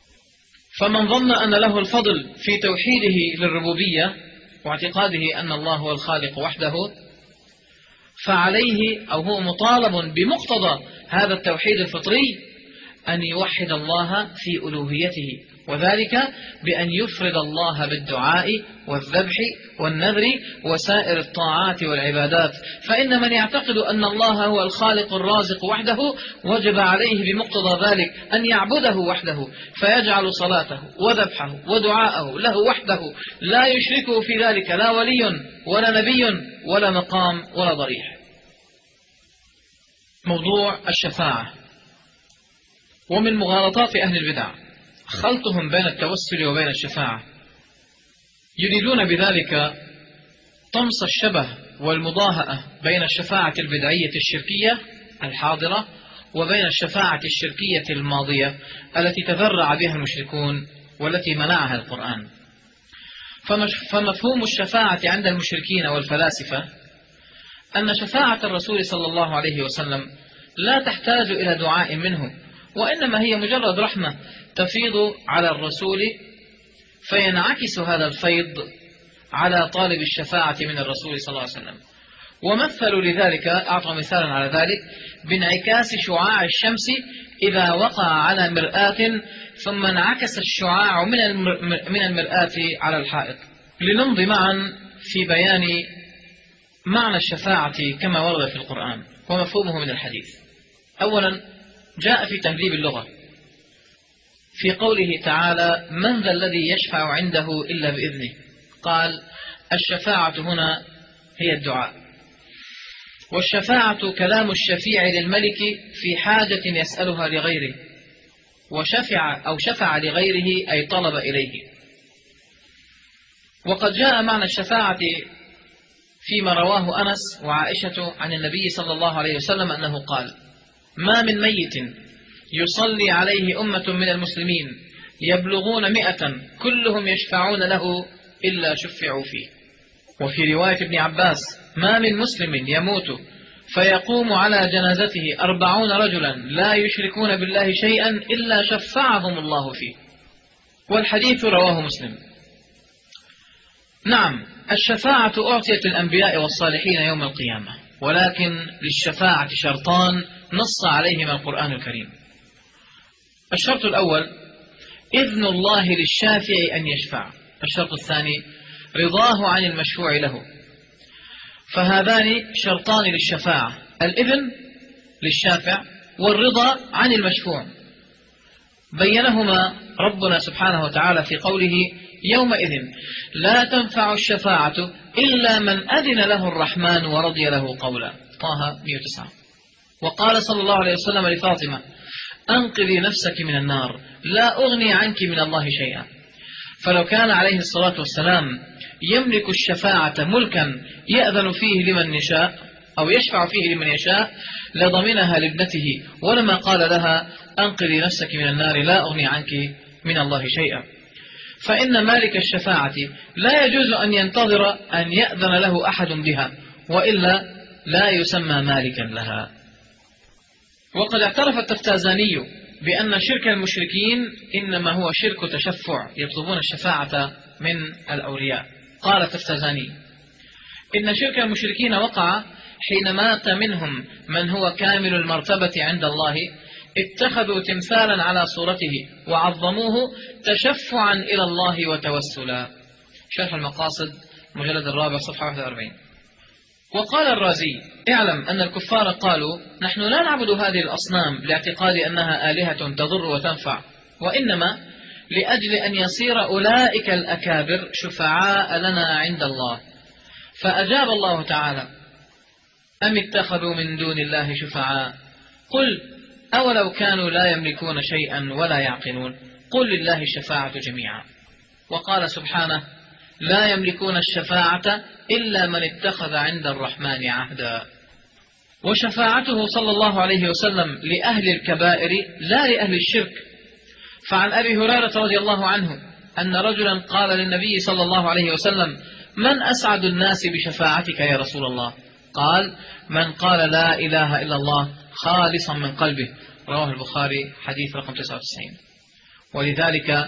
فمن ظن أن له الفضل في توحيده للربوبية واعتقاده أن الله هو الخالق وحده، فعليه أو هو مطالب بمقتضى هذا التوحيد الفطري أن يوحد الله في ألوهيته، وذلك بأن يفرد الله بالدعاء والذبح والنذر وسائر الطاعات والعبادات. فإن من يعتقد أن الله هو الخالق الرازق وحده وجب عليه بمقتضى ذلك أن يعبده وحده، فيجعل صلاته وذبحه ودعاءه له وحده، لا يشركه في ذلك لا ولي ولا نبي ولا مقام ولا ضريح. موضوع الشفاعة. ومن مغالطات أهل البدع خلطهم بين التوسل وبين الشفاعة، يريدون بذلك طمس الشبه والمضاهأة بين الشفاعة البدعية الشركية الحاضرة وبين الشفاعة الشركية الماضية التي تذرع بها المشركون والتي منعها القرآن. فمفهوم الشفاعة عند المشركين والفلاسفة أن شفاعة الرسول صلى الله عليه وسلم لا تحتاج إلى دعاء منه، وإنما هي مجرد رحمة تفيض على الرسول، فينعكس هذا الفيض على طالب الشفاعة من الرسول صلى الله عليه وسلم. ومثلوا لذلك، أعطوا مثالا على ذلك بانعكاس شعاع الشمس إذا وقع على مرآة ثم انعكس الشعاع من المرآة على الحائط. لنمضي معا في بيان معنى الشفاعة كما ورد في القرآن ومفهومه من الحديث. أولا، جاء في تهذيب اللغة في قوله تعالى: من ذا الذي يشفع عنده إلا بإذنه، قال: الشفاعة هنا هي الدعاء، والشفاعة كلام الشفيع للملك في حاجة يسألها لغيره، وشفع أو شفع لغيره أي طلب إليه. وقد جاء معنى الشفاعة فيما رواه أنس وعائشة عن النبي صلى الله عليه وسلم أنه قال: ما من ميت يصلي عليه أمة من المسلمين يبلغون مئة كلهم يشفعون له إلا شفعوا فيه. وفي رواية ابن عباس: ما من مسلم يموت فيقوم على جنازته أربعون رجلا لا يشركون بالله شيئا إلا شفعهم الله فيه. والحديث رواه مسلم. نعم، الشفاعة أعطيت الأنبياء والصالحين يوم القيامة، ولكن للشفاعة شرطان نص عليهما القرآن الكريم. الشرط الأول إذن الله للشافع أن يشفع، الشرط الثاني رضاه عن المشفوع له. فهذان شرطان للشفاعة: الإذن للشافع والرضا عن المشفوع. بينهما ربنا سبحانه وتعالى في قوله: يومئذ لا تنفع الشفاعة إلا من أذن له الرحمن ورضي له قولا، طه مئة وتسعة. وقال صلى الله عليه وسلم لفاطمة: أنقذي نفسك من النار، لا أغني عنك من الله شيئا. فلو كان عليه الصلاة والسلام يملك الشفاعة ملكا يأذن فيه لمن يشاء أو يشفع فيه لمن يشاء لضمنها لابنته، ولما قال لها: أنقذي نفسك من النار، لا أغني عنك من الله شيئا. فإن مالك الشفاعة لا يجوز أن ينتظر أن يأذن له أحد بها، وإلا لا يسمى مالكا لها. وقد اعترف التفتازاني بأن شرك المشركين إنما هو شرك تشفع، يطلبون الشفاعة من الأولياء. قال التفتازاني: إن شرك المشركين وقع حين مات منهم من هو كامل المرتبة عند الله، اتخذوا تمثالا على صورته وعظموه تشفعا إلى الله وتوسلا. شرح المقاصد مجلد الرابع صفحة واحد وأربعين. وقال الرازي: اعلم أن الكفار قالوا: نحن لا نعبد هذه الأصنام لاعتقاد أنها آلهة تضر وتنفع، وإنما لأجل أن يصير أولئك الأكابر شفعاء لنا عند الله. فأجاب الله تعالى: أم اتخذوا من دون الله شفعاء، قل أولو كانوا لا يملكون شيئا ولا يعقلون، قل لله الشفاعة جميعا. وقال سبحانه: لا يملكون الشفاعة إلا من اتخذ عند الرحمن عهدا. وشفاعته صلى الله عليه وسلم لأهل الكبائر لا لأهل الشرك. فعن أبي هريرة رضي الله عنه أن رجلا قال للنبي صلى الله عليه وسلم: من أسعد الناس بشفاعتك يا رسول الله؟ قال: من قال لا إله إلا الله خالصا من قلبه. رواه البخاري حديث رقم تسعة وتسعين. ولذلك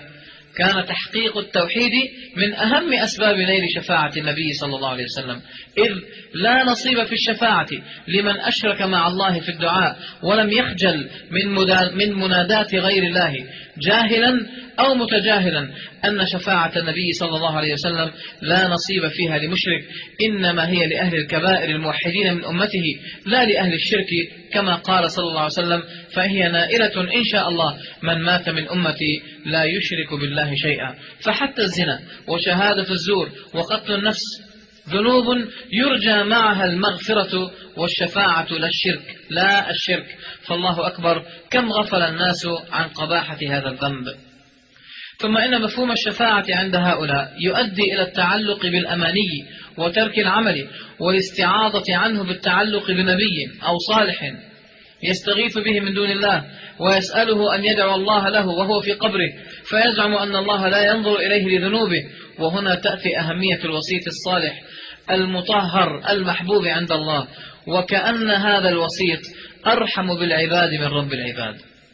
كان تحقيق التوحيد من أهم أسباب نيل شفاعة النبي صلى الله عليه وسلم، إذ لا نصيب في الشفاعة لمن أشرك مع الله في الدعاء ولم يخجل من منادات غير الله جاهلا أو متجاهلا أن شفاعة النبي صلى الله عليه وسلم لا نصيب فيها لمشرك، إنما هي لأهل الكبائر الموحدين من أمته لا لأهل الشرك، كما قال صلى الله عليه وسلم: فهي نائلة إن شاء الله من مات من أمتي لا يشرك بالله شيئا. فحتى الزنا وشهادة الزور وقتل النفس ذنوب يرجى معها المغفرة والشفاعة لا الشرك لا الشرك فالله أكبر، كم غفل الناس عن قباحة هذا الذنب. ثم إن مفهوم الشفاعة عند هؤلاء يؤدي إلى التعلق بالأماني وترك العمل والاستعاضة عنه بالتعلق بنبي أو صالح يستغيث به من دون الله ويسأله أن يدعو الله له وهو في قبره، فيزعم أن الله لا ينظر إليه لذنوبه. وهنا تأتي أهمية الوسيط الصالح المطهر المحبوب عند الله، وكأن هذا الوسيط أرحم بالعباد من رب العباد،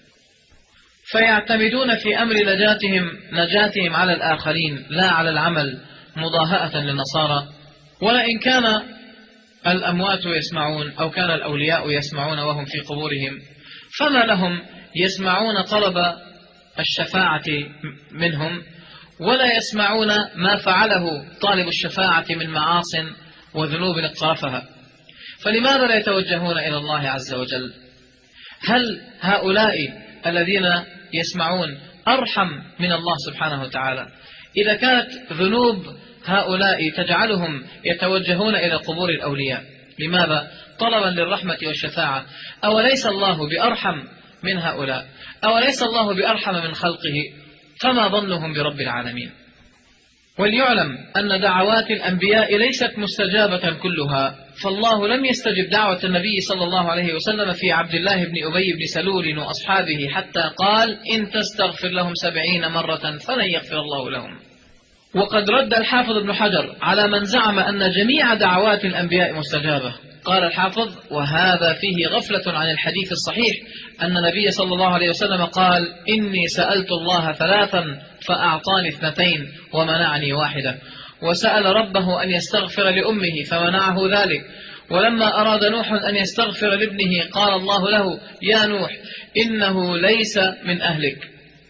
فيعتمدون في أمر نجاتهم نجاتهم على الآخرين لا على العمل، مضاهأة للنصارى. ولئن كان الأموات يسمعون أو كان الأولياء يسمعون وهم في قبورهم، فما لهم يسمعون طلب الشفاعة منهم ولا يسمعون ما فعله طالب الشفاعة من معاص وذنوب اقترفها، فلماذا لا يتوجهون إلى الله عز وجل؟ هل هؤلاء الذين يسمعون أرحم من الله سبحانه وتعالى إذا كانت ذنوب هؤلاء تجعلهم يتوجهون إلى قبور الأولياء؟ لماذا؟ طلبا للرحمة والشفاعة. أوليس الله بأرحم من هؤلاء؟ أوليس الله بأرحم من خلقه؟ فما ظنهم برب العالمين؟ وليعلم أن دعوات الأنبياء ليست مستجابة كلها، فالله لم يستجب دعوة النبي صلى الله عليه وسلم في عبد الله بن أبي بن سلول وأصحابه حتى قال: إن تستغفر لهم سبعين مرة فلن يغفر الله لهم. وقد رد الحافظ ابن حجر على من زعم أن جميع دعوات الأنبياء مستجابة. قال الحافظ: وهذا فيه غفلة عن الحديث الصحيح أن النبي صلى الله عليه وسلم قال: إني سألت الله ثلاثا فأعطاني اثنتين ومنعني واحدة، وسأل ربه أن يستغفر لأمه فمنعه ذلك، ولما أراد نوح أن يستغفر لابنه قال الله له: يا نوح إنه ليس من أهلك.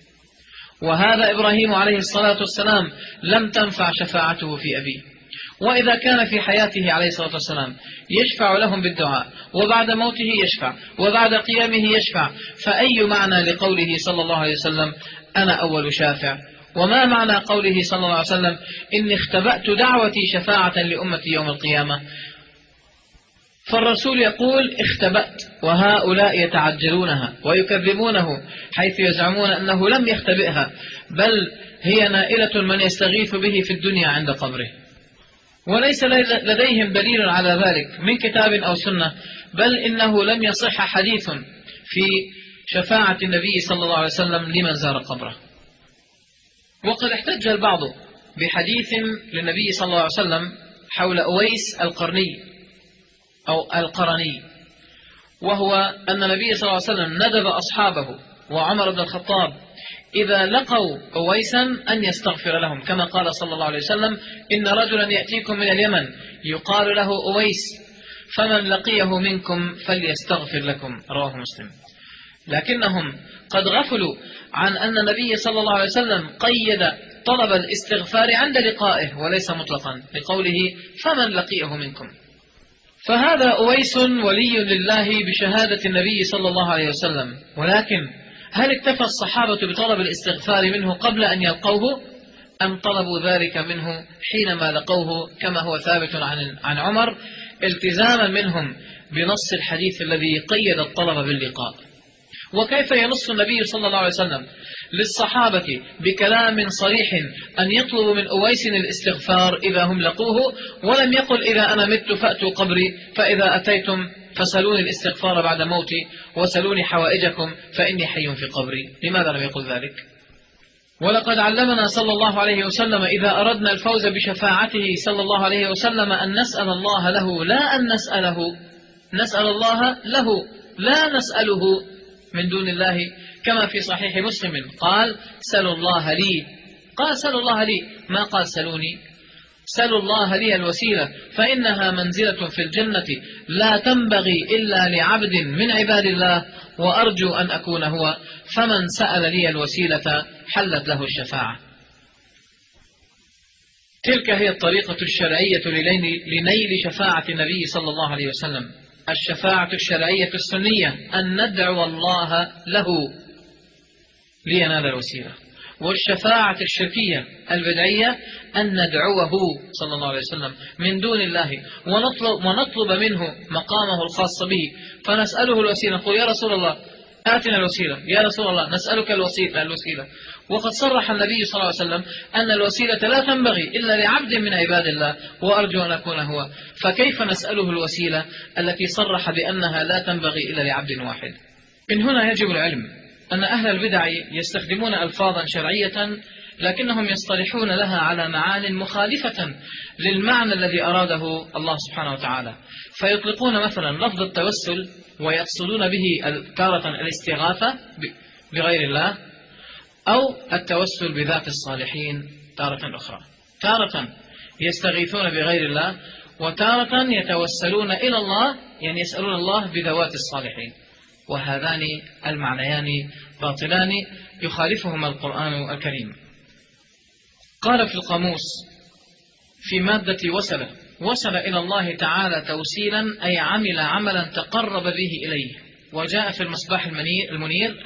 وهذا إبراهيم عليه الصلاة والسلام لم تنفع شفاعته في أبيه، وإذا كان في حياته عليه الصلاة والسلام يشفع لهم بالدعاء، وبعد موته يشفع، وبعد قيامه يشفع، فأي معنى لقوله صلى الله عليه وسلم: أنا أول شافع؟ وما معنى قوله صلى الله عليه وسلم: إني اختبأت دعوتي شفاعة لأمتي يوم القيامة؟ فالرسول يقول: اختبأت، وهؤلاء يتعجلونها ويكذبونه حيث يزعمون أنه لم يختبئها، بل هي نائلة من يستغيث به في الدنيا عند قبره، وليس لديهم دليل على ذلك من كتاب أو سنة، بل إنه لم يصح حديث في شفاعة النبي صلى الله عليه وسلم لمن زار قبره. وقد احتج البعض بحديث للنبي صلى الله عليه وسلم حول أويس القرني أو القرني، وهو أن النبي صلى الله عليه وسلم ندب أصحابه وعمر بن الخطاب إذا لقوا أويسا أن يستغفر لهم، كما قال صلى الله عليه وسلم: إن رجلا يأتيكم من اليمن يقال له أويس، فمن لقيه منكم فليستغفر لكم، رواه مسلم. لكنهم قد غفلوا عن أن النبي صلى الله عليه وسلم قيد طلب الاستغفار عند لقائه وليس مطلقا، لقوله: فمن لقيه منكم. فهذا أويس ولي لله بشهادة النبي صلى الله عليه وسلم، ولكن هل اكتفى الصحابة بطلب الاستغفار منه قبل أن يلقوه، أم طلبوا ذلك منه حينما لقوه كما هو ثابت عن عن عمر التزاما منهم بنص الحديث الذي قيد الطلب باللقاء؟ وكيف ينص النبي صلى الله عليه وسلم للصحابة بكلام صريح أن يطلبوا من أويس الاستغفار إذا هم لقوه، ولم يقل: إذا أنا مت فأتوا قبري، فإذا أتيتم فسلوني الاستغفار بعد موتي، وسلوني حوائجكم فإني حي في قبري؟ لماذا لم يقل ذلك؟ ولقد علمنا صلى الله عليه وسلم إذا أردنا الفوز بشفاعته صلى الله عليه وسلم أن نسأل الله له، لا أن نسأله نسأل الله له لا نسأله من دون الله، كما في صحيح مسلم قال: سلوا الله لي قال سلوا الله لي، ما قال سلوني. سلوا الله لي الوسيلة فإنها منزلة في الجنة لا تنبغي إلا لعبد من عباد الله، وأرجو أن أكون هو، فمن سأل لي الوسيلة حلت له الشفاعة. تلك هي الطريقة الشرعية لنيل شفاعة النبي صلى الله عليه وسلم. الشفاعة الشرعية السنية أن ندعو الله له لينال الوسيلة، والشفاعة الشركية البدعية أن ندعوه صلى الله عليه وسلم من دون الله ونطلب, ونطلب منه مقامه الخاص به، فنسأله الوسيلة، نقول يا رسول الله آتنا الوسيلة، يا رسول الله نسألك الوسيلة الوسيلة وقد صرح النبي صلى الله عليه وسلم أن الوسيلة لا تنبغي إلا لعبد من عباد الله، وأرجو أن أكون هو، فكيف نسأله الوسيلة التي صرح بأنها لا تنبغي إلا لعبد واحد؟ من هنا يجب العلم أن أهل البدع يستخدمون ألفاظا شرعية لكنهم يصطلحون لها على معان مخالفة للمعنى الذي أراده الله سبحانه وتعالى، فيطلقون مثلا لفظ التوسل ويقصدون به تارة الاستغاثة بغير الله، أو التوسل بذات الصالحين تارة أخرى. تارة يستغيثون بغير الله، وتارة يتوسلون إلى الله، يعني يسألون الله بذوات الصالحين، وهذان المعنيان باطلان يخالفهما القرآن الكريم. قال في القاموس في مادة وصل: وصل إلى الله تعالى توسيلا أي عمل عملا تقرب به إليه. وجاء في المصباح المنير: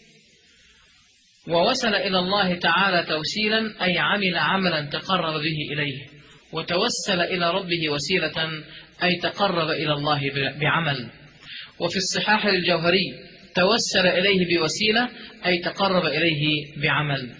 ووصل إلى الله تعالى توسيلا أي عمل عملا تقرب به إليه، وتوسل إلى ربه وسيلة أي تقرب إلى الله بعمل. وفي الصحاح للجوهري: توسل إليه بوسيلة أي تقرب إليه بعمل.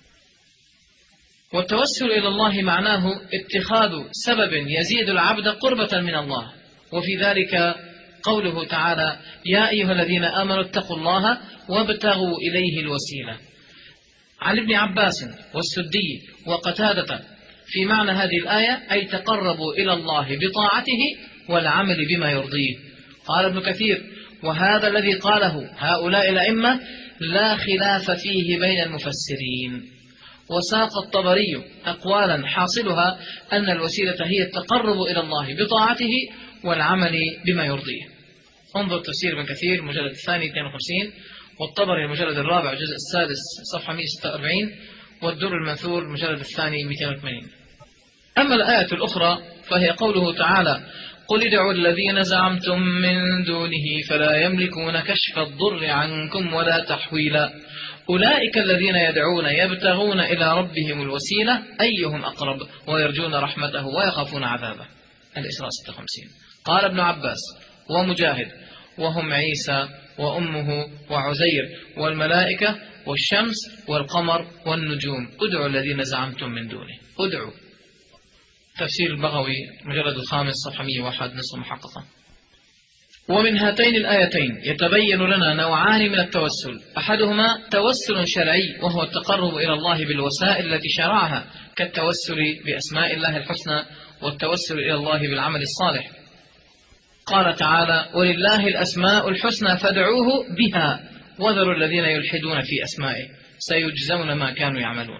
والتوسل إلى الله معناه اتخاذ سبب يزيد العبد قربة من الله، وفي ذلك قوله تعالى: يا أيها الذين آمنوا اتقوا الله وابتغوا إليه الوسيلة. عن ابن عباس والسدي وقتادة في معنى هذه الآية أي تقربوا إلى الله بطاعته والعمل بما يرضيه. قال ابن كثير: وهذا الذي قاله هؤلاء الأئمة لا خلاف فيه بين المفسرين. وساق الطبري أقوالا حاصلها أن الوسيلة هي التقرب إلى الله بطاعته والعمل بما يرضيه. انظر تفسير ابن كثير المجلد الثاني اثنين وخمسين، والطبري المجلد الرابع الجزء السادس صفحة مئة وستة وأربعين، والدر المنثور المجلد الثاني مئتين وثمانين. أما الآية الأخرى فهي قوله تعالى: قل ادعوا الذين زعمتم من دونه فلا يملكون كشف الضر عنكم ولا تحويلا أولئك الذين يدعون يبتغون إلى ربهم الوسيلة أيهم أقرب ويرجون رحمته ويخافون عذابه. الإسراء ستة وخمسين. قال ابن عباس ومجاهد: وهم عيسى وأمه وعزير والملائكة والشمس والقمر والنجوم، ادعوا الذين زعمتم من دونه. ادعوا. تفسير البغوي مجلد الخامس صفحة مئة وواحد نصف محققة. ومن هاتين الآيتين يتبين لنا نوعان من التوسل: أحدهما توسل شرعي وهو التقرب إلى الله بالوسائل التي شرعها كالتوسل بأسماء الله الحسنى والتوسل إلى الله بالعمل الصالح. قال تعالى: ولله الأسماء الحسنى فادعوه بها وذروا الذين يلحدون في أسمائه سيجزون ما كانوا يعملون.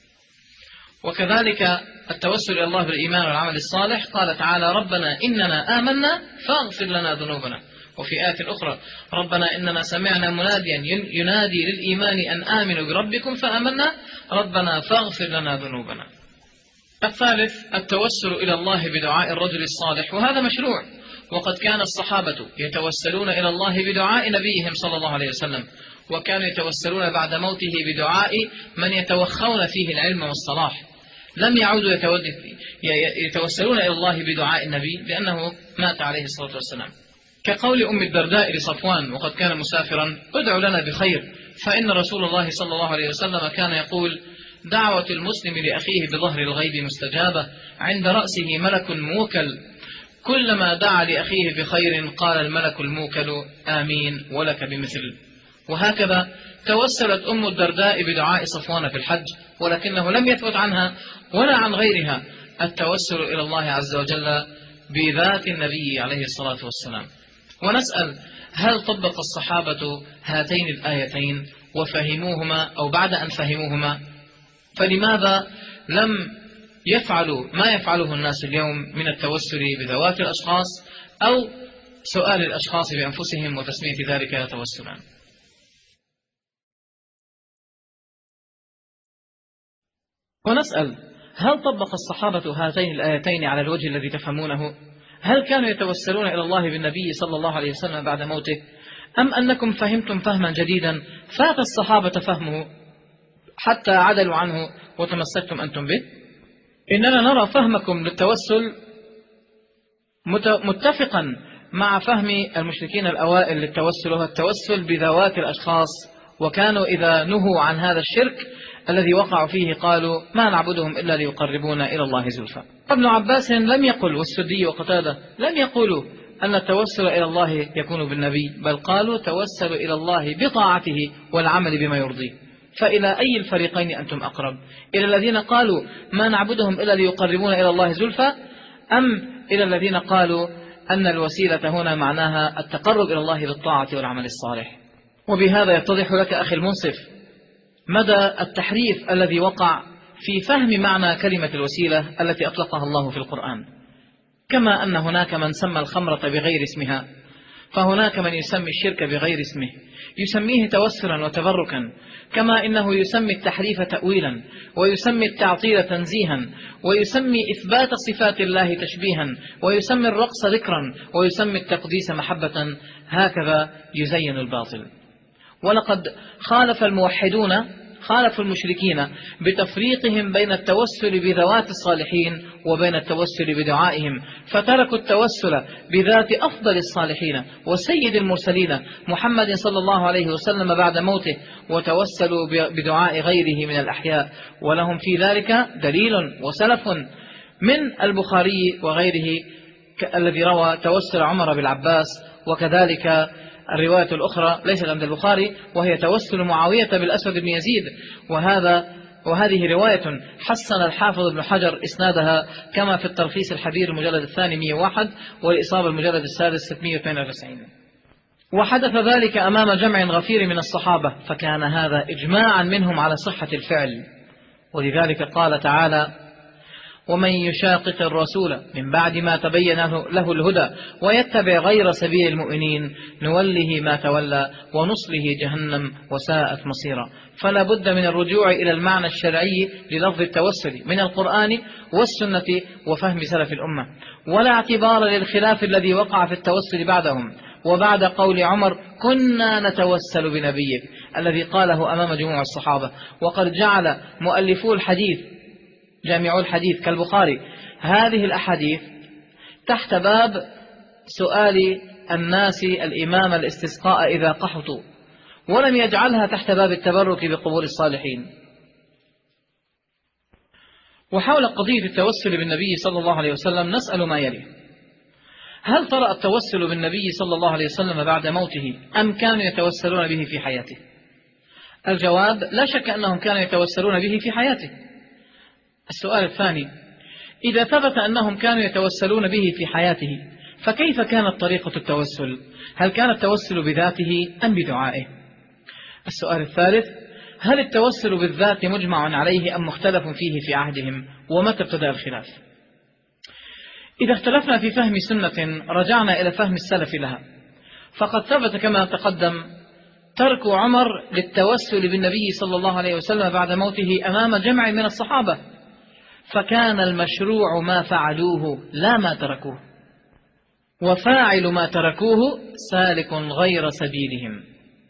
وكذلك التوسل إلى الله بالإيمان والعمل الصالح. قال تعالى: ربنا إننا آمنا فاغفر لنا ذنوبنا. وفي آية أخرى: ربنا إننا سمعنا مناديا ينادي للإيمان أن آمنوا بربكم فآمنا ربنا فاغفر لنا ذنوبنا. الثالث التوسل إلى الله بدعاء الرجل الصالح، وهذا مشروع، وقد كان الصحابة يتوسلون إلى الله بدعاء نبيهم صلى الله عليه وسلم، وكانوا يتوسلون بعد موته بدعاء من يتوخون فيه العلم والصلاح. لم يعودوا يتوسلون إلى الله بدعاء النبي لأنه مات عليه الصلاة والسلام، كقول أم الدرداء لصفوان وقد كان مسافرا: ادعوا لنا بخير، فإن رسول الله صلى الله عليه وسلم كان يقول: دعوة المسلم لأخيه بظهر الغيب مستجابة، عند رأسه ملك موكل، كلما دعا لأخيه بخير قال الملك الموكل آمين ولك بمثل. وهكذا توسلت أم الدرداء بدعاء صفوان في الحج، ولكنه لم يثبت عنها ولا عن غيرها التوسل إلى الله عز وجل بذات النبي عليه الصلاة والسلام. ونسأل: هل طبق الصحابة هاتين الآيتين وفهموهما، أو بعد أن فهموهما؟ فلماذا لم يفعلوا ما يفعله الناس اليوم من التوسل بذوات الأشخاص أو سؤال الأشخاص بأنفسهم وتسمية ذلك توسلا؟ ونسأل: هل طبق الصحابة هاتين الآيتين على الوجه الذي تفهمونه؟ هل كانوا يتوسلون إلى الله بالنبي صلى الله عليه وسلم بعد موته، أم أنكم فهمتم فهما جديدا فات الصحابة فهمه حتى عدلوا عنه وتمسكتم أنتم به؟ إننا نرى فهمكم للتوسل متفقا مع فهم المشركين الأوائل للتوسل، وهو التوسل بذوات الأشخاص، وكانوا إذا نهوا عن هذا الشرك الذي وقعوا فيه قالوا: ما نعبدهم إلا ليقربونا إلى الله زلفى. ابن عباس لم يقل، والسدي وقتادة لم يقولوا أن التوسل إلى الله يكون بالنبي، بل قالوا: توسلوا إلى الله بطاعته والعمل بما يرضيه. فإلى أي الفريقين أنتم أقرب؟ إلى الذين قالوا ما نعبدهم إلا ليقربونا إلى الله زلفى، أم إلى الذين قالوا أن الوسيلة هنا معناها التقرب إلى الله بالطاعة والعمل الصالح؟ وبهذا يتضح لك أخي المنصف مدى التحريف الذي وقع في فهم معنى كلمة الوسيلة التي أطلقها الله في القرآن. كما أن هناك من سمى الخمرة بغير اسمها، فهناك من يسمي الشرك بغير اسمه، يسميه توسلا وتبركا، كما إنه يسمي التحريف تأويلا، ويسمي التعطيل تنزيها، ويسمي إثبات صفات الله تشبيها، ويسمي الرقص ذكرا، ويسمي التقديس محبة. هكذا يزين الباطل. ولقد خالف الموحدون خالف المشركين بتفريقهم بين التوسل بذوات الصالحين وبين التوسل بدعائهم، فتركوا التوسل بذات أفضل الصالحين وسيد المرسلين محمد صلى الله عليه وسلم بعد موته، وتوسلوا بدعاء غيره من الأحياء، ولهم في ذلك دليل وسلف من البخاري وغيره الذي روى توسل عمر بالعباس، وكذلك الرواية الأخرى ليست عند البخاري وهي توسل معاوية بالأسود بن يزيد، وهذا وهذه رواية حسن الحافظ ابن حجر إسنادها، كما في التلخيص الحبير المجلد الثاني مئة وواحد والإصابة المجلد السادس ستمئة واثنين وتسعين. وحدث ذلك أمام جمع غفير من الصحابة، فكان هذا إجماعا منهم على صحة الفعل. ولذلك قال تعالى: ومن يشاقق الرسول من بعد ما تبين له الهدى ويتبع غير سبيل المؤمنين نوله ما تولى ونصله جهنم وساءت مصيرا. فلا بد من الرجوع إلى المعنى الشرعي للفظ التوسل من القرآن والسنة وفهم سلف الأمة، ولا اعتبار للخلاف الذي وقع في التوسل بعدهم وبعد قول عمر: كنا نتوسل بنبيك، الذي قاله أمام جموع الصحابة. وقد جعل مؤلفو الحديث جامعو الحديث كالبخاري هذه الأحاديث تحت باب سؤال الناس الإمام الاستسقاء إذا قحطوا، ولم يجعلها تحت باب التبرك بقبور الصالحين. وحول قضية التوسل بالنبي صلى الله عليه وسلم نسأل ما يلي: هل طرأ التوسل بالنبي صلى الله عليه وسلم بعد موته أم كانوا يتوسلون به في حياته؟ الجواب: لا شك أنهم كانوا يتوسلون به في حياته. السؤال الثاني: إذا ثبت أنهم كانوا يتوسلون به في حياته، فكيف كانت طريقة التوسل؟ هل كان التوسل بذاته أم بدعائه؟ السؤال الثالث: هل التوسل بالذات مجمع عليه أم مختلف فيه في عهدهم؟ ومتى ابتدأ الخلاف؟ إذا اختلفنا في فهم سنة رجعنا إلى فهم السلف لها، فقد ثبت كما تقدم ترك عمر للتوسل بالنبي صلى الله عليه وسلم بعد موته أمام جمع من الصحابة، فكان المشروع ما فعلوه لا ما تركوه، وفاعل ما تركوه سالك غير سبيلهم.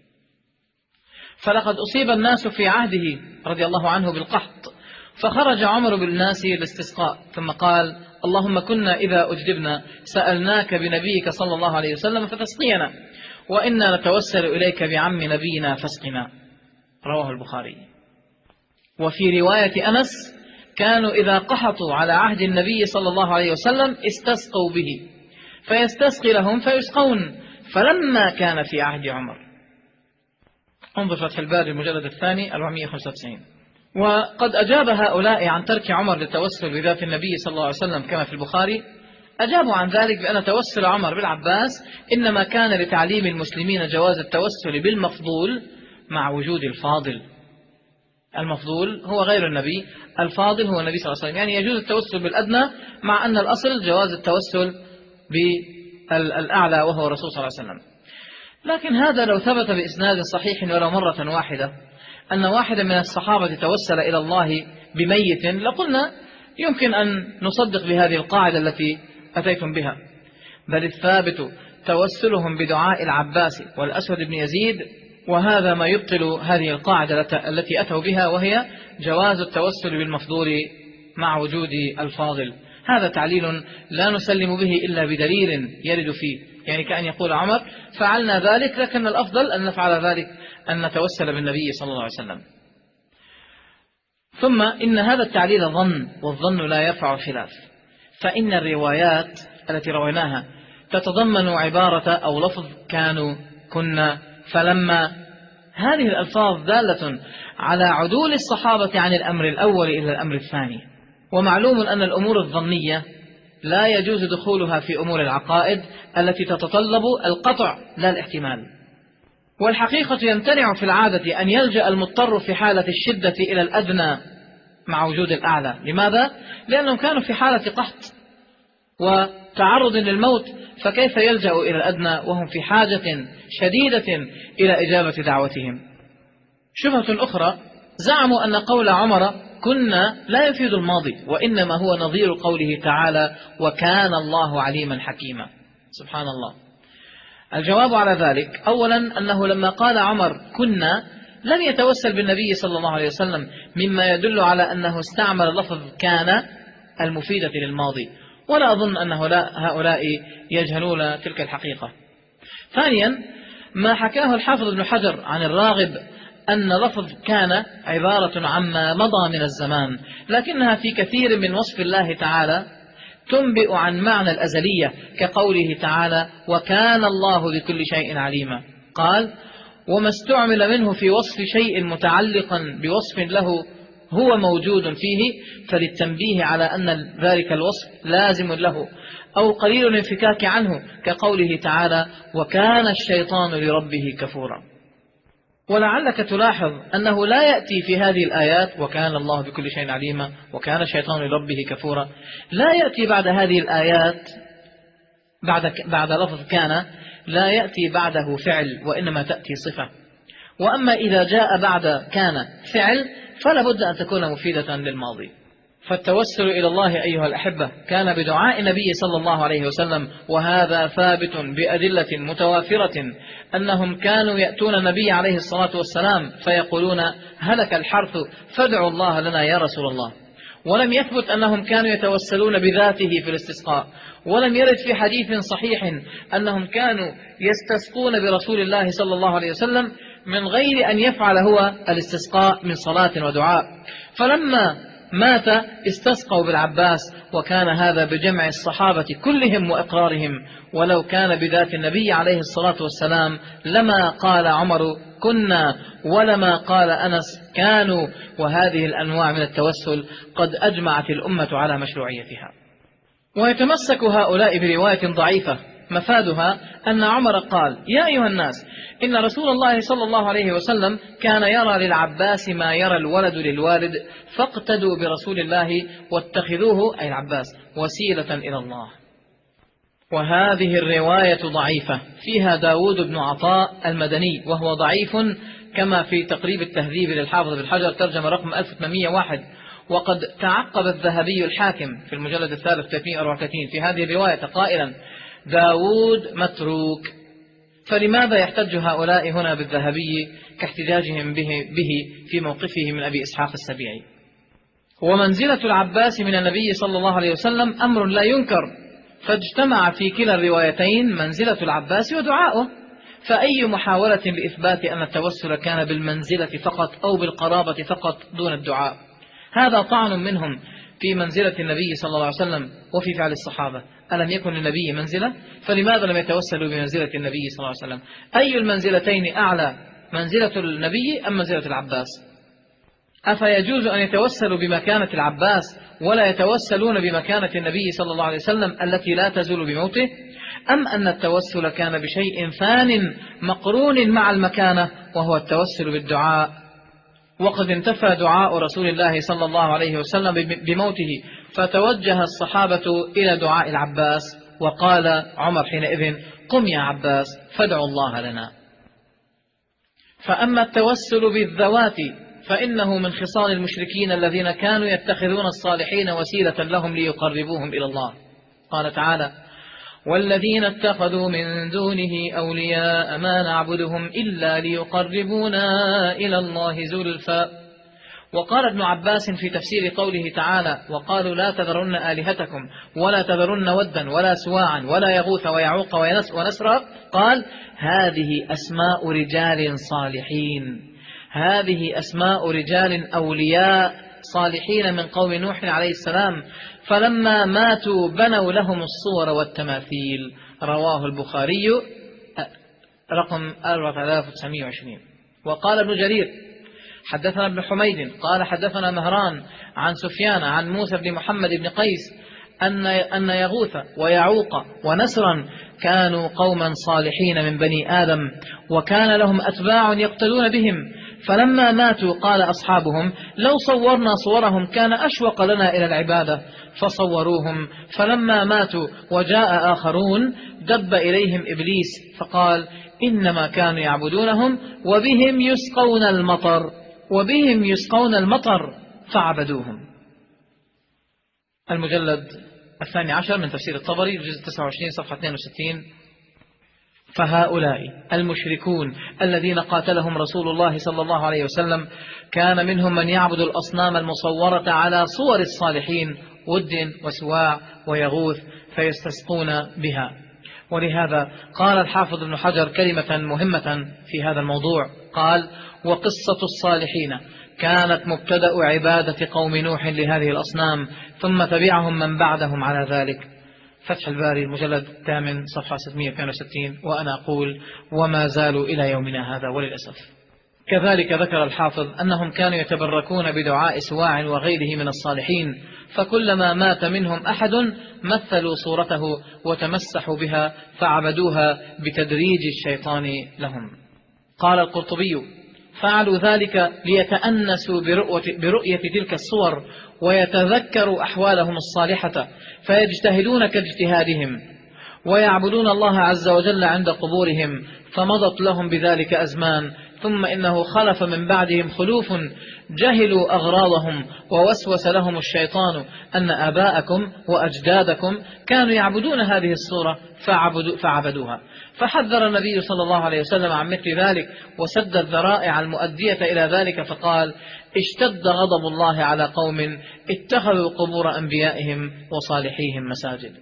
فلقد أصيب الناس في عهده رضي الله عنه بالقحط، فخرج عمر بالناس للاستسقاء ثم قال: اللهم كنا إذا أجدبنا سألناك بنبيك صلى الله عليه وسلم فتسقينا، وإنا نتوسل إليك بعم نبينا فاسقنا. رواه البخاري. وفي رواية أنس: كانوا إذا قحطوا على عهد النبي صلى الله عليه وسلم استسقوا به، فيستسقي لهم فيسقون، فلما كان في عهد عمر. انظر فتح الباري المجلد الثاني أربعمئة وخمسة وتسعين. وقد أجاب هؤلاء عن ترك عمر للتوسل بذات النبي صلى الله عليه وسلم كما في البخاري، أجابوا عن ذلك بأن توسل عمر بالعباس إنما كان لتعليم المسلمين جواز التوسل بالمفضول مع وجود الفاضل. المفضول هو غير النبي، الفاضل هو النبي صلى الله عليه وسلم. يعني يجوز التوسل بالأدنى، مع أن الأصل جواز التوسل بالأعلى وهو الرسول صلى الله عليه وسلم. لكن هذا لو ثبت بإسناد صحيح ولو مرة واحدة أن واحدا من الصحابة توسل إلى الله بميت، لقلنا يمكن أن نصدق بهذه القاعدة التي أتيتم بها. بل الثابت توسلهم بدعاء العباس والأسود بن يزيد، وهذا ما يبطل هذه القاعدة التي أتوا بها، وهي جواز التوسل بالمفضول مع وجود الفاضل. هذا تعليل لا نسلم به إلا بدليل يرد فيه، يعني كأن يقول عمر فعلنا ذلك، لكن الأفضل أن نفعل ذلك، أن نتوسل بالنبي صلى الله عليه وسلم. ثم إن هذا التعليل ظن، والظن لا يرفع الخلاف، فإن الروايات التي رويناها تتضمن عبارة أو لفظ كانوا كنا فلما. هذه الألفاظ دالة على عدول الصحابة عن الأمر الأول إلى الأمر الثاني. ومعلوم أن الأمور الظنية لا يجوز دخولها في أمور العقائد التي تتطلب القطع لا الاحتمال. والحقيقة يمتنع في العادة أن يلجأ المضطر في حالة الشدة إلى الأدنى مع وجود الأعلى. لماذا؟ لأنهم كانوا في حالة قحط وتعرض للموت، فكيف يلجأ إلى الأدنى وهم في حاجة شديدة إلى إجابة دعوتهم؟ شبهة أخرى، زعموا أن قول عمر كنا لا يفيد الماضي، وإنما هو نظير قوله تعالى وكان الله عليما حكيما. سبحان الله. الجواب على ذلك أولا أنه لما قال عمر كنا لم يتوسل بالنبي صلى الله عليه وسلم، مما يدل على أنه استعمل لفظ كان المفيدة للماضي، ولا أظن أن هؤلاء يجهلون تلك الحقيقة. ثانيا، ما حكاه الحافظ ابن حجر عن الراغب أن لفظ كان عبارة عما مضى من الزمان، لكنها في كثير من وصف الله تعالى تنبئ عن معنى الأزلية، كقوله تعالى وكان الله بكل شيء عليما. قال وما استعمل منه في وصف شيء متعلقا بوصف له هو موجود فيه، فللتنبيه على أن ذلك الوصف لازم له أو قليل الانفكاك عنه، كقوله تعالى وكان الشيطان لربه كفورا. ولعلك تلاحظ أنه لا يأتي في هذه الآيات وكان الله بكل شيء عليما وكان الشيطان لربه كفورا، لا يأتي بعد هذه الآيات بعد, بعد لفظ كان لا يأتي بعده فعل، وإنما تأتي صفة. وأما إذا جاء بعد كان فعل فلا بد أن تكون مفيدة للماضي. فالتوسل إلى الله أيها الأحبة كان بدعاء النبي صلى الله عليه وسلم، وهذا ثابت بأدلة متوافرة، أنهم كانوا يأتون النبي عليه الصلاة والسلام فيقولون هلك الحرث فادعوا الله لنا يا رسول الله. ولم يثبت أنهم كانوا يتوسلون بذاته في الاستسقاء، ولم يرد في حديث صحيح أنهم كانوا يستسقون برسول الله صلى الله عليه وسلم من غير أن يفعل هو الاستسقاء من صلاة ودعاء. فلما مات استسقوا بالعباس، وكان هذا بجمع الصحابة كلهم وإقرارهم. ولو كان بذات النبي عليه الصلاة والسلام لما قال عمر كنا ولما قال أنس كانوا. وهذه الأنواع من التوسل قد أجمعت الأمة على مشروعيتها. ويتمسك هؤلاء برواية ضعيفة مفادها أن عمر قال يا أيها الناس إن رسول الله صلى الله عليه وسلم كان يرى للعباس ما يرى الولد للوالد، فاقتدوا برسول الله واتخذوه أي العباس وسيلة إلى الله. وهذه الرواية ضعيفة، فيها داود بن عطاء المدني وهو ضعيف، كما في تقريب التهذيب للحافظ بن حجر ترجمة رقم ألف وثمانمئة وواحد. وقد تعقب الذهبي الحاكم في المجلد الثالث ثلاثمئة وأربعة وثلاثين في هذه الرواية قائلا داود متروك. فلماذا يحتج هؤلاء هنا بالذهبي كاحتجاجهم به, به في موقفه من أبي إسحاق السبيعي؟ ومنزلة العباس من النبي صلى الله عليه وسلم أمر لا ينكر، فاجتمع في كلا الروايتين منزلة العباس ودعاؤه. فأي محاولة لإثبات أن التوسل كان بالمنزلة فقط أو بالقرابة فقط دون الدعاء، هذا طعن منهم في منزلة النبي صلى الله عليه وسلم وفي فعل الصحابة. ألم يكن للنبي منزلة؟ فلماذا لم يتوسلوا بمنزلة النبي صلى الله عليه وسلم؟ أي المنزلتين أعلى، منزلة النبي أم منزلة العباس؟ أفيجوز أن يتوسلوا بمكانة العباس ولا يتوسلون بمكانة النبي صلى الله عليه وسلم التي لا تزول بموته؟ أم أن التوسل كان بشيء ثان مقرون مع المكانة وهو التوسل بالدعاء؟ وقد انتفى دعاء رسول الله صلى الله عليه وسلم بموته، فتوجه الصحابة إلى دعاء العباس، وقال عمر حينئذ: قم يا عباس فادعوا الله لنا. فأما التوسل بالذوات فإنه من خصال المشركين الذين كانوا يتخذون الصالحين وسيلة لهم ليقربوهم إلى الله. قال تعالى: والذين اتخذوا من دونه أولياء ما نعبدهم إلا ليقربونا إلى الله زلفى. وقال ابن عباس في تفسير قوله تعالى: وقالوا لا تذرن آلهتكم ولا تذرن ودا ولا سواعا ولا يغوث ويعوق ونسرا، قال: هذه أسماء رجال صالحين، هذه أسماء رجال أولياء صالحين من قوم نوح عليه السلام، فلما ماتوا بنوا لهم الصور والتماثيل. رواه البخاري رقم أربعة آلاف وتسعمائة وعشرين. وقال ابن جرير: حدثنا ابن حميد قال حدثنا مهران عن سفيان عن موسى بن محمد بن قيس أن أن يغوث ويعوق ونسرا كانوا قوما صالحين من بني آدم، وكان لهم أتباع يقتدون بهم، فلما ماتوا قال أصحابهم: لو صورنا صورهم كان أشوق لنا إلى العبادة، فصوروهم، فلما ماتوا وجاء آخرون دب إليهم إبليس فقال: إنما كانوا يعبدونهم وبهم يسقون المطر وبهم يسقون المطر فعبدوهم. المجلد الثاني عشر من تفسير الطبري، الجزء تسعة وعشرين صفحة اثنين وستين. فهؤلاء المشركون الذين قاتلهم رسول الله صلى الله عليه وسلم كان منهم من يعبد الأصنام المصورة على صور الصالحين ود وسواع ويغوث فيستسقون بها. ولهذا قال الحافظ ابن حجر كلمة مهمة في هذا الموضوع، قال: وقصة الصالحين كانت مبتدأ عبادة قوم نوح لهذه الأصنام، ثم تبعهم من بعدهم على ذلك. فتح الباري المجلد الثامن صفحة ستمائة واثنين وستين. وأنا أقول: وما زالوا إلى يومنا هذا وللأسف. كذلك ذكر الحافظ أنهم كانوا يتبركون بدعاء سواع وغيره من الصالحين، فكلما مات منهم أحد مثلوا صورته وتمسحوا بها فعبدوها بتدريج الشيطان لهم. قال القرطبي: فعلوا ذلك ليتأنسوا برؤية, برؤية تلك الصور ويتذكروا أحوالهم الصالحة، فيجتهدون كاجتهادهم ويعبدون الله عز وجل عند قبورهم، فمضت لهم بذلك أزمان، ثم إنه خلف من بعدهم خلوف جهلوا أغراضهم، ووسوس لهم الشيطان أن آباءكم وأجدادكم كانوا يعبدون هذه الصورة فعبدوا فعبدوها. فحذر النبي صلى الله عليه وسلم عن مثل ذلك وسد الذرائع المؤدية إلى ذلك، فقال: اشتد غضب الله على قوم اتخذوا قبور أنبيائهم وصالحيهم مساجد.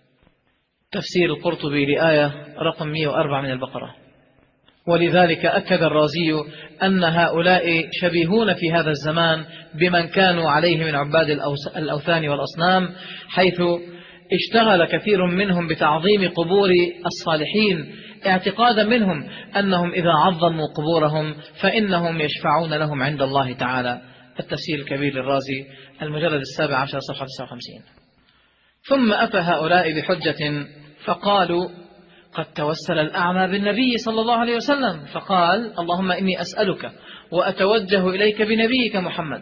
تفسير القرطبي لآية رقم مئة وأربعة من البقرة. ولذلك أكد الرازي أن هؤلاء شبيهون في هذا الزمان بمن كانوا عليه من عباد الأوثان والأصنام، حيث اشتغل كثير منهم بتعظيم قبور الصالحين، اعتقادا منهم أنهم إذا عظموا قبورهم فإنهم يشفعون لهم عند الله تعالى. التفسير الكبير للرازي المجلد السابع عشر صفحة تسعة وخمسين. ثم أتى هؤلاء بحجة فقالوا: قد توسل الأعمى بالنبي صلى الله عليه وسلم، فقال: اللهم إني أسألك وأتوجه إليك بنبيك محمد.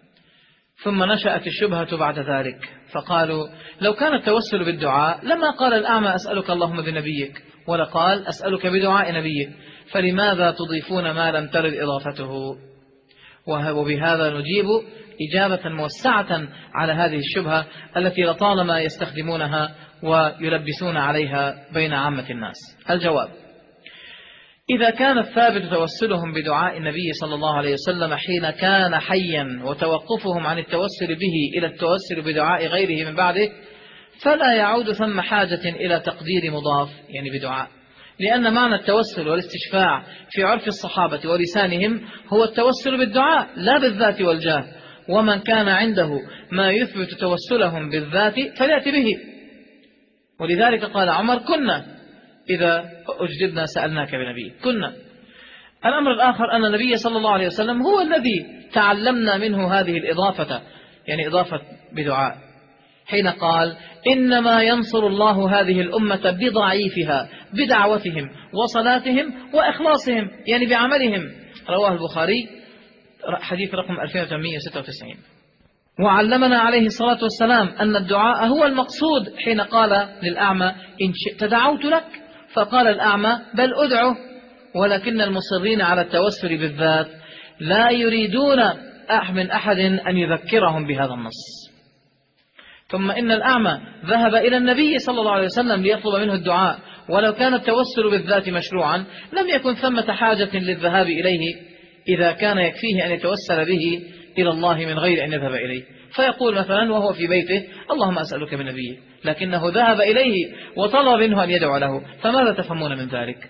ثم نشأت الشبهة بعد ذلك، فقالوا: لو كان التوسل بالدعاء لما قال الأعمى أسألك اللهم بنبيك، ولا قال أسألك بدعاء نبيك، فلماذا تضيفون ما لم ترد إضافته؟ وبهذا نجيب إجابة موسعة على هذه الشبهة التي لطالما يستخدمونها ويلبسون عليها بين عامة الناس. الجواب: إذا كان الثابت توسلهم بدعاء النبي صلى الله عليه وسلم حين كان حيا وتوقفهم عن التوسل به إلى التوسل بدعاء غيره من بعده، فلا يعود ثم حاجة إلى تقدير مضاف يعني بدعاء، لأن معنى التوسل والاستشفاع في عرف الصحابة ولسانهم هو التوسل بالدعاء لا بالذات والجاه، ومن كان عنده ما يثبت توسلهم بالذات فليأتي به. ولذلك قال عمر: كنا إذا أجدبنا سألناك بنبي. كنا. الأمر الآخر أن النبي صلى الله عليه وسلم هو الذي تعلمنا منه هذه الإضافة، يعني إضافة بدعاء، حين قال: إنما ينصر الله هذه الأمة بضعيفها بدعوتهم وصلاتهم وإخلاصهم، يعني بعملهم. رواه البخاري حديث رقم ألفين وثمانمائة وستة وتسعين. وعلمنا عليه الصلاة والسلام أن الدعاء هو المقصود حين قال للأعمى إن شئت دعوت لك، فقال الأعمى بل أدعو. ولكن المصرين على التوسل بالذات لا يريدون من أحد أن يذكرهم بهذا النص. ثم إن الأعمى ذهب إلى النبي صلى الله عليه وسلم ليطلب منه الدعاء، ولو كان التوسل بالذات مشروعا لم يكن ثمة حاجة للذهاب إليه إذا كان يكفيه أن يتوسل به إلى الله من غير أن يذهب إليه، فيقول مثلا وهو في بيته اللهم أسألك بنبيه، لكنه ذهب إليه وطلب منه أن يدعو له، فماذا تفهمون من ذلك؟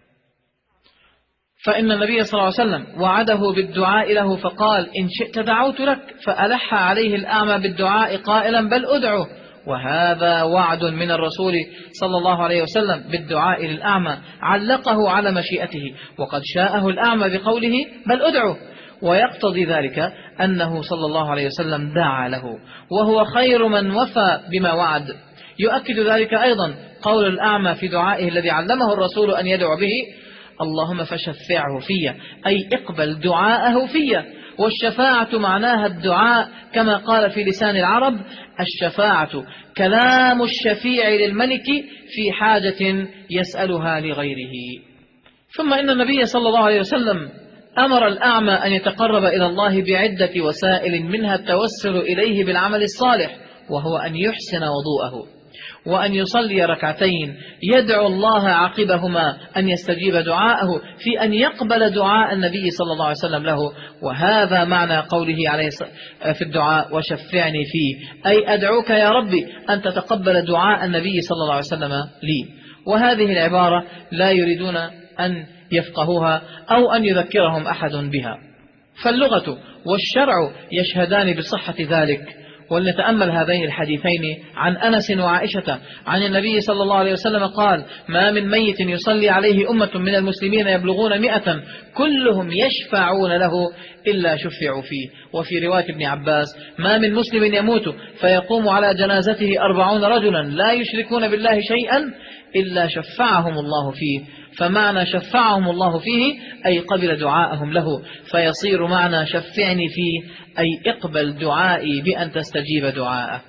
فإن النبي صلى الله عليه وسلم وعده بالدعاء له فقال إن شئت دعوت لك، فألح عليه الأعمى بالدعاء قائلا بل أدعو، وهذا وعد من الرسول صلى الله عليه وسلم بالدعاء للأعمى علقه على مشيئته، وقد شاءه الأعمى بقوله بل أدعو، ويقتضي ذلك أنه صلى الله عليه وسلم دعا له، وهو خير من وفى بما وعد. يؤكد ذلك أيضا قول الأعمى في دعائه الذي علمه الرسول أن يدعو به اللهم فشفعه في، أي اقبل دعاءه في. والشفاعة معناها الدعاء كما قال في لسان العرب الشفاعة كلام الشفيع للملك في حاجة يسألها لغيره. ثم إن النبي صلى الله عليه وسلم أمر الأعمى أن يتقرب إلى الله بعدة وسائل، منها التوسل إليه بالعمل الصالح، وهو أن يحسن وضوءه، وأن يصلي ركعتين يدعو الله عقبهما أن يستجيب دعاءه في أن يقبل دعاء النبي صلى الله عليه وسلم له. وهذا معنى قوله عليه في الدعاء وشفعني فيه، أي أدعوك يا ربي أن تتقبل دعاء النبي صلى الله عليه وسلم لي. وهذه العبارة لا يريدون أن يفقهوها أو أن يذكرهم أحد بها، فاللغة والشرع يشهدان بصحة ذلك. ولنتأمل هذين الحديثين عن أنس وعائشة عن النبي صلى الله عليه وسلم قال ما من ميت يصلي عليه أمة من المسلمين يبلغون مئة كلهم يشفعون له إلا شفعوا فيه. وفي رواية ابن عباس ما من مسلم يموت فيقوم على جنازته أربعون رجلا لا يشركون بالله شيئا إلا شفعهم الله فيه. فمعنى شفعهم الله فيه أي قبل دعاءهم له، فيصير معنى شفعني فيه أي اقبل دعائي بأن تستجيب دعاءه.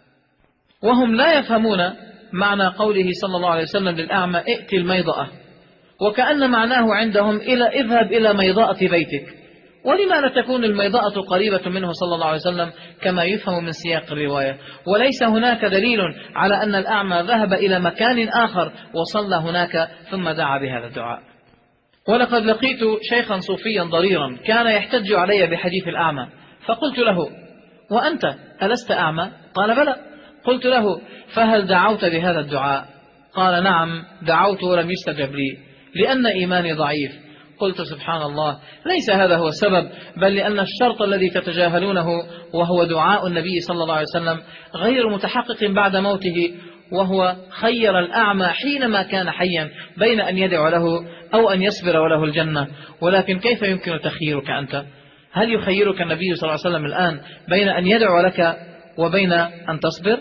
وهم لا يفهمون معنى قوله صلى الله عليه وسلم للأعمى ائت الميضأة، وكأن معناه عندهم إلى اذهب إلى ميضأة بيتك. ولما لا تكون الميضأة قريبة منه صلى الله عليه وسلم كما يفهم من سياق الرواية؟ وليس هناك دليل على أن الأعمى ذهب إلى مكان آخر وصلى هناك ثم دعا بهذا الدعاء. ولقد لقيت شيخا صوفيا ضريرا كان يحتج علي بحديث الأعمى، فقلت له وأنت ألست أعمى؟ قال بلى. قلت له فهل دعوت بهذا الدعاء؟ قال نعم دعوت ولم يستجب لي لأن إيماني ضعيف. قلت سبحان الله، ليس هذا هو السبب، بل لأن الشرط الذي تتجاهلونه وهو دعاء النبي صلى الله عليه وسلم غير متحقق بعد موته، وهو خير الأعمى حينما كان حيا بين أن يدعو له أو أن يصبر وله الجنة. ولكن كيف يمكن تخييرك أنت؟ هل يخيرك النبي صلى الله عليه وسلم الآن بين أن يدعو لك وبين أن تصبر؟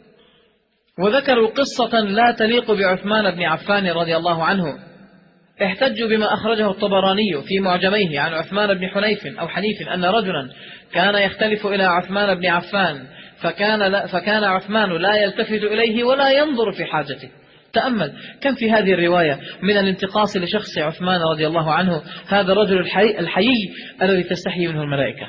وذكروا قصة لا تليق بعثمان بن عفان رضي الله عنه. احتجوا بما أخرجه الطبراني في معجميه عن عثمان بن حنيف أو حنيف أن رجلا كان يختلف إلى عثمان بن عفان فكان, لا فكان عثمان لا يلتفت إليه ولا ينظر في حاجته. تأمل كم في هذه الرواية من الانتقاص لشخص عثمان رضي الله عنه، هذا الرجل الحي, الحيي الذي تستحي منه الملائكة.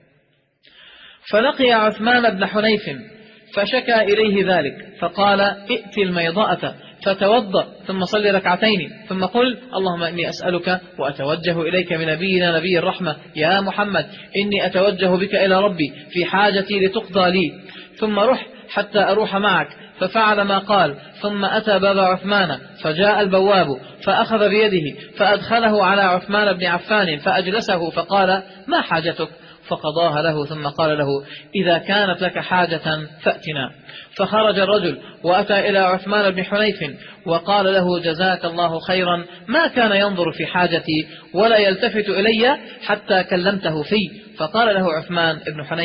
فلقي عثمان بن حنيف فشكى إليه ذلك فقال ائت الميضأة فتوضأ ثم صل ركعتين ثم قل اللهم إني أسألك وأتوجه إليك من نبينا نبي الرحمة يا محمد إني أتوجه بك إلى ربي في حاجتي لتقضى لي، ثم رح حتى أروح معك. ففعل ما قال، ثم أتى باب عثمان فجاء البواب فأخذ بيده فأدخله على عثمان بن عفان فأجلسه فقال ما حاجتك؟ فقضاها له ثم قال له إذا كانت لك حاجة فأتنا. فخرج الرجل وأتى إلى عثمان بن حنيف وقال له جزاك الله خيرا، ما كان ينظر في حاجتي ولا يلتفت إلي حتى كلمته في. فقال له عثمان بن حنيف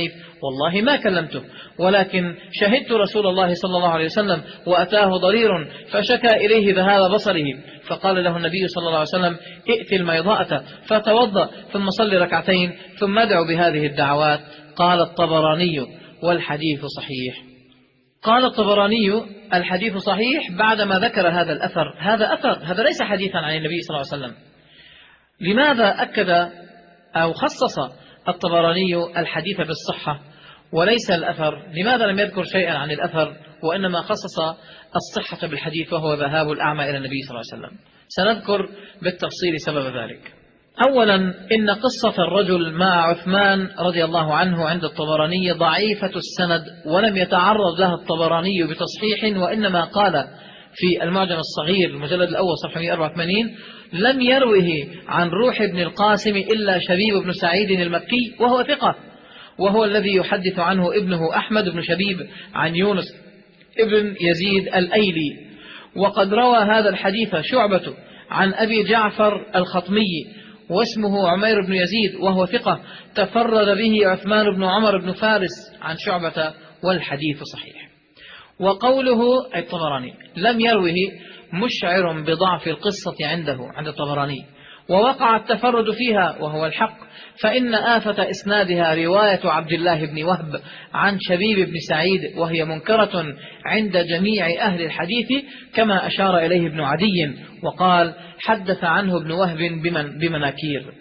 والله ما كلمته، ولكن شهدت رسول الله صلى الله عليه وسلم وأتاه ضرير فشكى إليه ذهاب بصره، فقال له النبي صلى الله عليه وسلم ائت الميضاءة فتوضأ ثم صل ركعتين ثم ادعو بهذه الدعوات. قال الطبراني والحديث صحيح. قال الطبراني الحديث صحيح بعدما ذكر هذا الأثر. هذا أثر، هذا ليس حديثا عن النبي صلى الله عليه وسلم. لماذا أكد أو خصص الطبراني الحديث بالصحة وليس الأثر؟ لماذا لم يذكر شيئا عن الأثر وإنما خصص الصحة بالحديث وهو ذهاب الأعمى إلى النبي صلى الله عليه وسلم؟ سنذكر بالتفصيل سبب ذلك. أولا، إن قصة الرجل مع عثمان رضي الله عنه عند الطبراني ضعيفة السند، ولم يتعرض لها الطبراني بتصحيح، وإنما قال في المعجم الصغير المجلد الأول صفحة مئة وأربعة وثمانين لم يروه عن روح بن القاسم إلا شبيب بن سعيد المكي وهو ثقة، وهو الذي يحدث عنه ابنه أحمد بن شبيب عن يونس ابن يزيد الأيلي. وقد روى هذا الحديث شعبة عن أبي جعفر الخطمي واسمه عمير بن يزيد وهو ثقة، تفرد به عثمان بن عمر بن فارس عن شعبة والحديث صحيح. وقوله الطبراني لم يروه مشعر بضعف القصة عنده عند الطبراني، ووقع التفرد فيها وهو الحق، فإن آفة إسنادها رواية عبد الله بن وهب عن شبيب بن سعيد، وهي منكرة عند جميع أهل الحديث كما أشار إليه ابن عدي، وقال حدث عنه ابن وهب بمن بمناكير.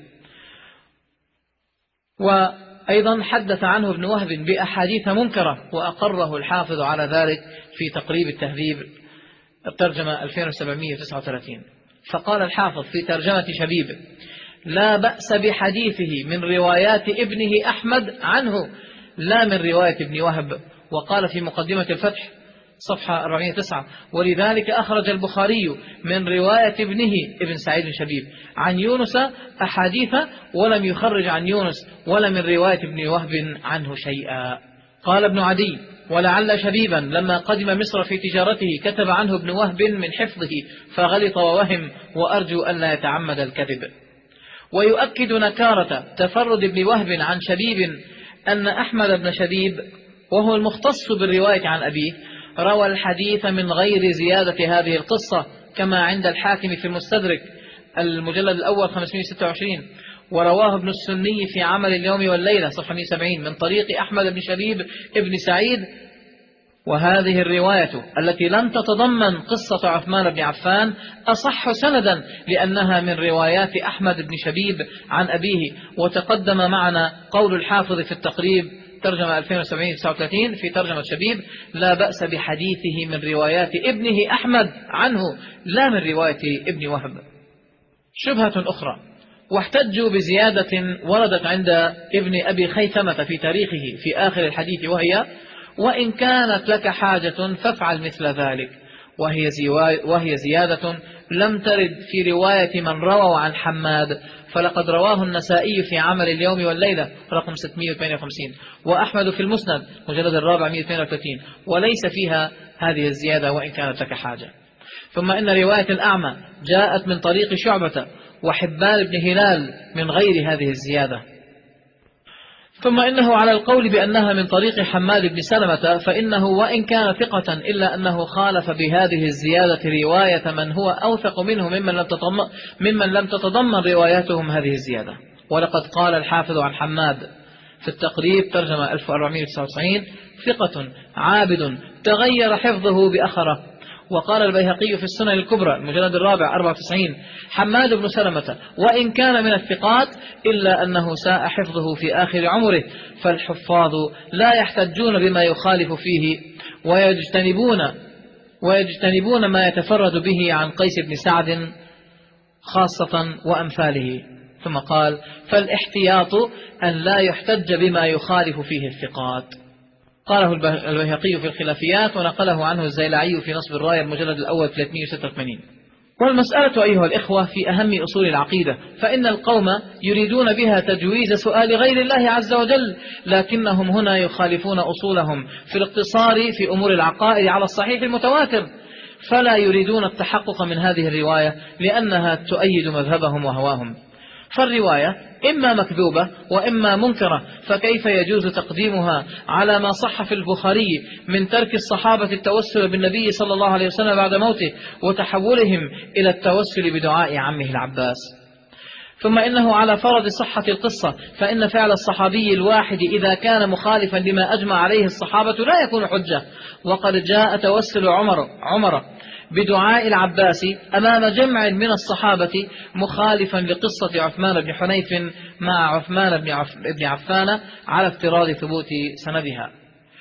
وأيضا حدث عنه ابن وهب بأحاديث منكرة، وأقره الحافظ على ذلك في تقريب التهذيب الترجمة ألفين وسبعمئة وتسعة وثلاثين. فقال الحافظ في ترجمة شبيب لا بأس بحديثه من روايات ابنه أحمد عنه لا من رواية ابن وهب. وقال في مقدمة الفتح صفحة أربعمئة وتسعة ولذلك أخرج البخاري من رواية ابنه ابن سعيد شبيب عن يونس أحاديث ولم يخرج عن يونس ولا من رواية ابن وهب عنه شيئا. قال ابن عدي ولعل شبيبا لما قدم مصر في تجارته كتب عنه ابن وهب من حفظه فغلط ووهم، وأرجو أن لا يتعمد الكذب. ويؤكد نكارة تفرد ابن وهب عن شبيب أن أحمد بن شبيب وهو المختص بالرواية عن أبيه روى الحديث من غير زيادة هذه القصة، كما عند الحاكم في المستدرك المجلد الأول خمسمئة وستة وعشرين، ورواه ابن السني في عمل اليوم والليلة صفحة مئة وسبعين من طريق أحمد بن شبيب ابن سعيد. وهذه الرواية التي لم تتضمن قصة عثمان بن عفان أصح سندا لأنها من روايات أحمد بن شبيب عن أبيه. وتقدم معنا قول الحافظ في التقريب ترجمة ألفين وسبعمئة وتسعة وثلاثين في ترجمة شبيب لا بأس بحديثه من روايات ابنه أحمد عنه لا من رواية ابن وهب. شبهة أخرى، واحتجوا بزيادة وردت عند ابن أبي خيثمة في تاريخه في آخر الحديث، وهي وإن كانت لك حاجة فافعل مثل ذلك، وهي, وهي زيادة لم ترد في رواية من رووا عن حماد، فلقد رواه النسائي في عمل اليوم والليلة رقم ستمئة وثمانية وخمسين وأحمد في المسند مجلد الرابع مئة واثنين وثلاثين، وليس فيها هذه الزيادة وإن كانت لك حاجة. ثم إن رواية الأعمى جاءت من طريق شعبة وحبان بن هلال من غير هذه الزيادة. ثم إنه على القول بأنها من طريق حماد بن سلمة فإنه وإن كان ثقة إلا أنه خالف بهذه الزيادة رواية من هو أوثق منه ممن لم تتضمن, ممن لم تتضمن رواياتهم هذه الزيادة. ولقد قال الحافظ عن حماد في التقريب ترجمة ألف وأربعمئة وتسعة وتسعين ثقة عابد تغير حفظه بأخره. وقال البيهقي في السنن الكبرى المجلد الرابع أربعة وتسعين حماد بن سلمة وإن كان من الثقات إلا أنه ساء حفظه في آخر عمره، فالحفاظ لا يحتجون بما يخالف فيه ويجتنبون, ويجتنبون ما يتفرد به عن قيس بن سعد خاصة وأمثاله. ثم قال فالاحتياط أن لا يحتج بما يخالف فيه الثقات. قاله البيهقي في الخلافيات ونقله عنه الزيلعي في نصب الراية المجلد الأول ثلاثمئة وستة وثمانين. والمسألة أيها الإخوة في أهم أصول العقيدة، فإن القوم يريدون بها تجويز سؤال غير الله عز وجل، لكنهم هنا يخالفون أصولهم في الاقتصار في أمور العقائد على الصحيح المتواتر، فلا يريدون التحقق من هذه الرواية لأنها تؤيد مذهبهم وهواهم. فالرواية إما مكذوبة وإما منكرة، فكيف يجوز تقديمها على ما صح في البخاري من ترك الصحابة التوسل بالنبي صلى الله عليه وسلم بعد موته وتحولهم إلى التوسل بدعاء عمه العباس؟ ثم إنه على فرض صحة القصة فإن فعل الصحابي الواحد إذا كان مخالفا لما أجمع عليه الصحابة لا يكون حجة، وقد جاء توسل عمر, عمر بدعاء العباس أمام جمع من الصحابة مخالفا لقصة عثمان بن حنيف مع عثمان بن عفان على افتراض ثبوت سندها.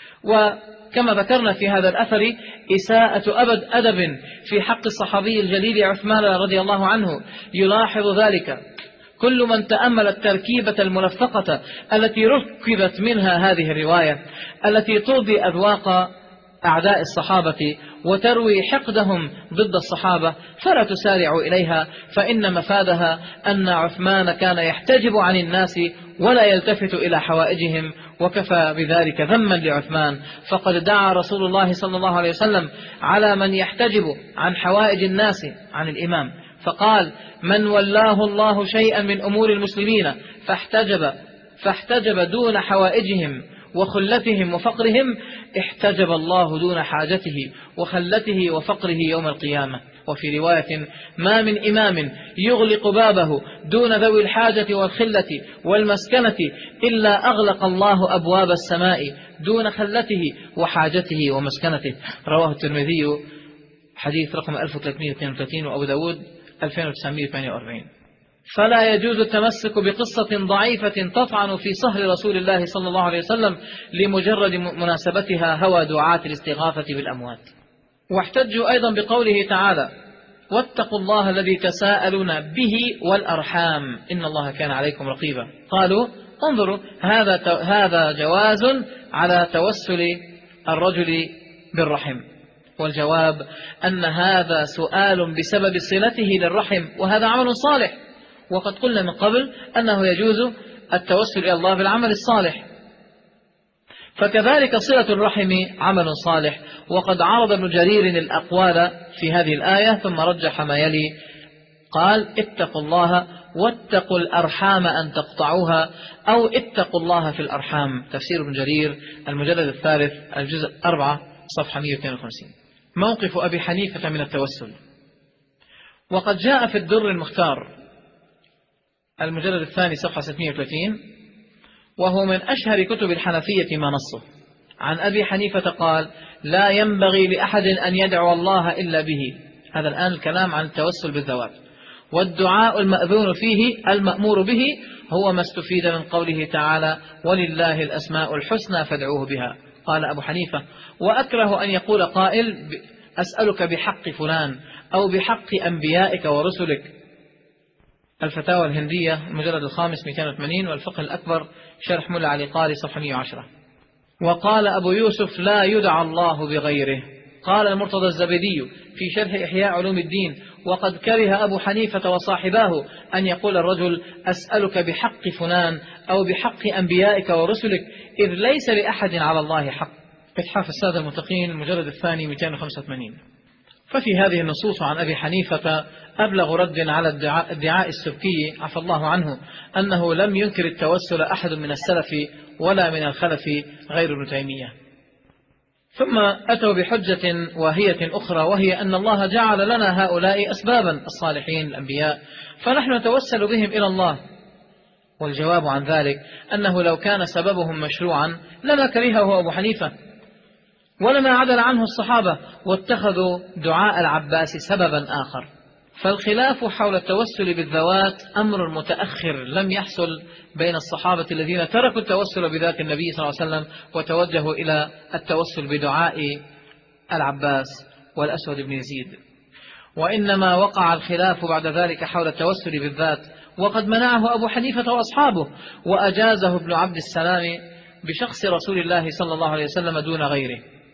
وكما ذكرنا في هذا الأثر إساءة أبد أدب في حق الصحابي الجليل عثمان رضي الله عنه، يلاحظ ذلك كل من تأمل التركيبة الملفقة التي ركبت منها هذه الرواية التي ترضي أذواق أعداء الصحابة وتروي حقدهم ضد الصحابة، فلا تسارعوا إليها، فإن مفادها أن عثمان كان يحتجب عن الناس ولا يلتفت إلى حوائجهم، وكفى بذلك ذما لعثمان، فقد دعا رسول الله صلى الله عليه وسلم على من يحتجب عن حوائج الناس عن الإمام، فقال: من ولاه الله شيئا من أمور المسلمين فاحتجب فاحتجب دون حوائجهم وخلتهم وفقرهم، احتجب الله دون حاجته وخلته وفقره يوم القيامة. وفي رواية: ما من إمام يغلق بابه دون ذوي الحاجة والخلة والمسكنة إلا أغلق الله أبواب السماء دون خلته وحاجته ومسكنته. رواه الترمذي حديث رقم ألف وثلاثمائة واثنين وثلاثين، وأبو داود ألفين وتسعمائة وثمانية وأربعين. فلا يجوز التمسك بقصة ضعيفة تطعن في صهر رسول الله صلى الله عليه وسلم لمجرد مناسبتها هوى دعاة الاستغاثة بالأموات. واحتجوا أيضا بقوله تعالى: واتقوا الله الذي تساءلون به والأرحام إن الله كان عليكم رقيبا. قالوا: انظروا، هذا هذا جواز على توسل الرجل بالرحم، والجواب أن هذا سؤال بسبب صلته للرحم، وهذا عمل صالح، وقد قلنا من قبل أنه يجوز التوسل إلى الله بالعمل الصالح، فكذلك صلة الرحم عمل صالح. وقد عرض ابن جرير الأقوال في هذه الآية ثم رجح ما يلي، قال: اتقوا الله واتقوا الأرحام أن تقطعوها، أو اتقوا الله في الأرحام. تفسير ابن جرير المجلد الثالث الجزء أربعة صفحة مئة واثنين وخمسين. موقف أبي حنيفة من التوسل. وقد جاء في الدر المختار المجلد الثاني صفحة ستمائة وثلاثين، وهو من أشهر كتب الحنفية ما نصه، عن أبي حنيفة قال: لا ينبغي لأحد أن يدعو الله إلا به. هذا الآن الكلام عن التوسل بالذوات، والدعاء المأذون فيه المأمور به هو ما استفيد من قوله تعالى: ولله الأسماء الحسنى فادعوه بها. قال أبو حنيفة: وأكره أن يقول قائل: أسألك بحق فلان أو بحق أنبيائك ورسلك. الفتاوى الهندية المجلد الخامس مئتين وثمانين، والفقه الأكبر شرح ملا علي قاري صفحة مئة وعشرة. وقال أبو يوسف: لا يدعى الله بغيره. قال المرتضى الزبيدي في شرح إحياء علوم الدين: وقد كره أبو حنيفة وصاحباه أن يقول الرجل: أسألك بحق فلان أو بحق أنبيائك ورسلك، إذ ليس لأحد على الله حق. إتحاف السادة المتقين المجلد الثاني مئتين وخمسة وثمانين. ففي هذه النصوص عن أبي حنيفة أبلغ رد على الدعاء, الدعاء السبكي عفى الله عنه، أنه لم ينكر التوسل أحد من السلف ولا من الخلف غير ابن تيمية. ثم أتوا بحجة واهية أخرى، وهي أن الله جعل لنا هؤلاء أسبابا، الصالحين الأنبياء، فنحن نتوسل بهم إلى الله. والجواب عن ذلك أنه لو كان سببهم مشروعا لما كرهه أبو حنيفة ولما عدل عنه الصحابة واتخذوا دعاء العباس سببا آخر. فالخلاف حول التوسل بالذوات أمر متأخر لم يحصل بين الصحابة الذين تركوا التوسل بذات النبي صلى الله عليه وسلم وتوجهوا إلى التوسل بدعاء العباس والأسود بن يزيد، وإنما وقع الخلاف بعد ذلك حول التوسل بالذات، وقد منعه أبو حنيفة وأصحابه، وأجازه ابن عبد السلام بشخص رسول الله صلى الله عليه وسلم دون غيره.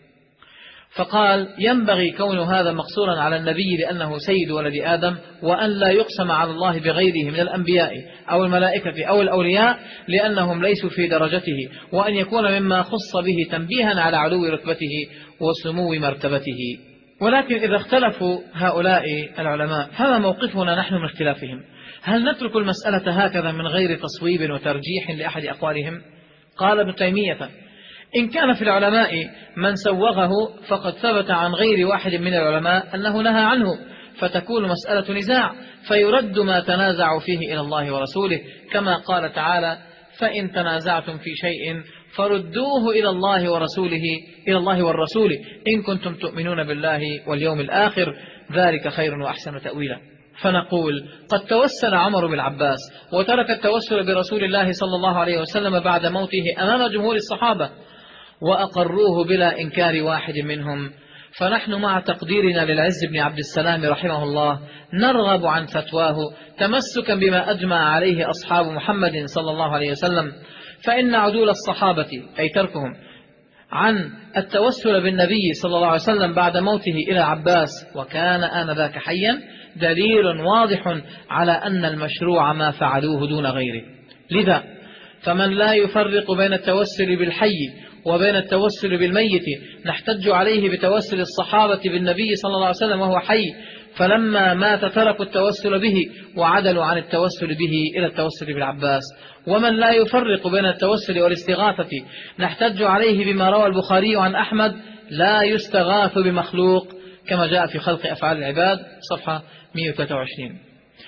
فقال: ينبغي كون هذا مقصورا على النبي لأنه سيد ولد آدم، وأن لا يقسم على الله بغيره من الأنبياء أو الملائكة أو الأولياء لأنهم ليسوا في درجته، وأن يكون مما خص به تنبيها على علو رتبته وسمو مرتبته. ولكن إذا اختلفوا هؤلاء العلماء فما موقفنا نحن من اختلافهم؟ هل نترك المسألة هكذا من غير تصويب وترجيح لأحد أقوالهم؟ قال ابن تيمية: إن كان في العلماء من سوغه فقد ثبت عن غير واحد من العلماء أنه نهى عنه، فتكون مسألة نزاع، فيرد ما تنازعوا فيه إلى الله ورسوله، كما قال تعالى: فإن تنازعتم في شيء فردوه إلى الله ورسوله إلى الله والرسول إن كنتم تؤمنون بالله واليوم الآخر، ذلك خير وأحسن تأويلا. فنقول: قد توسل عمر بالعباس وترك التوسل برسول الله صلى الله عليه وسلم بعد موته أمام جمهور الصحابة وأقروه بلا إنكار واحد منهم، فنحن مع تقديرنا للعز بن عبد السلام رحمه الله نرغب عن فتواه تمسكا بما أجمع عليه أصحاب محمد صلى الله عليه وسلم، فإن عدول الصحابة أي تركهم عن التوسل بالنبي صلى الله عليه وسلم بعد موته إلى عباس وكان آنذاك حيا دليل واضح على أن المشروع ما فعلوه دون غيره. لذا فمن لا يفرق بين التوسل بالحي وبين التوسل بالميت نحتج عليه بتوسل الصحابة بالنبي صلى الله عليه وسلم وهو حي، فلما مات تركوا التوسل به وعدلوا عن التوسل به إلى التوسل بالعباس. ومن لا يفرق بين التوسل والاستغاثة نحتج عليه بما روى البخاري عن أحمد: لا يستغاث بمخلوق، كما جاء في خلق أفعال العباد صفحة مئة وثلاثة وعشرين.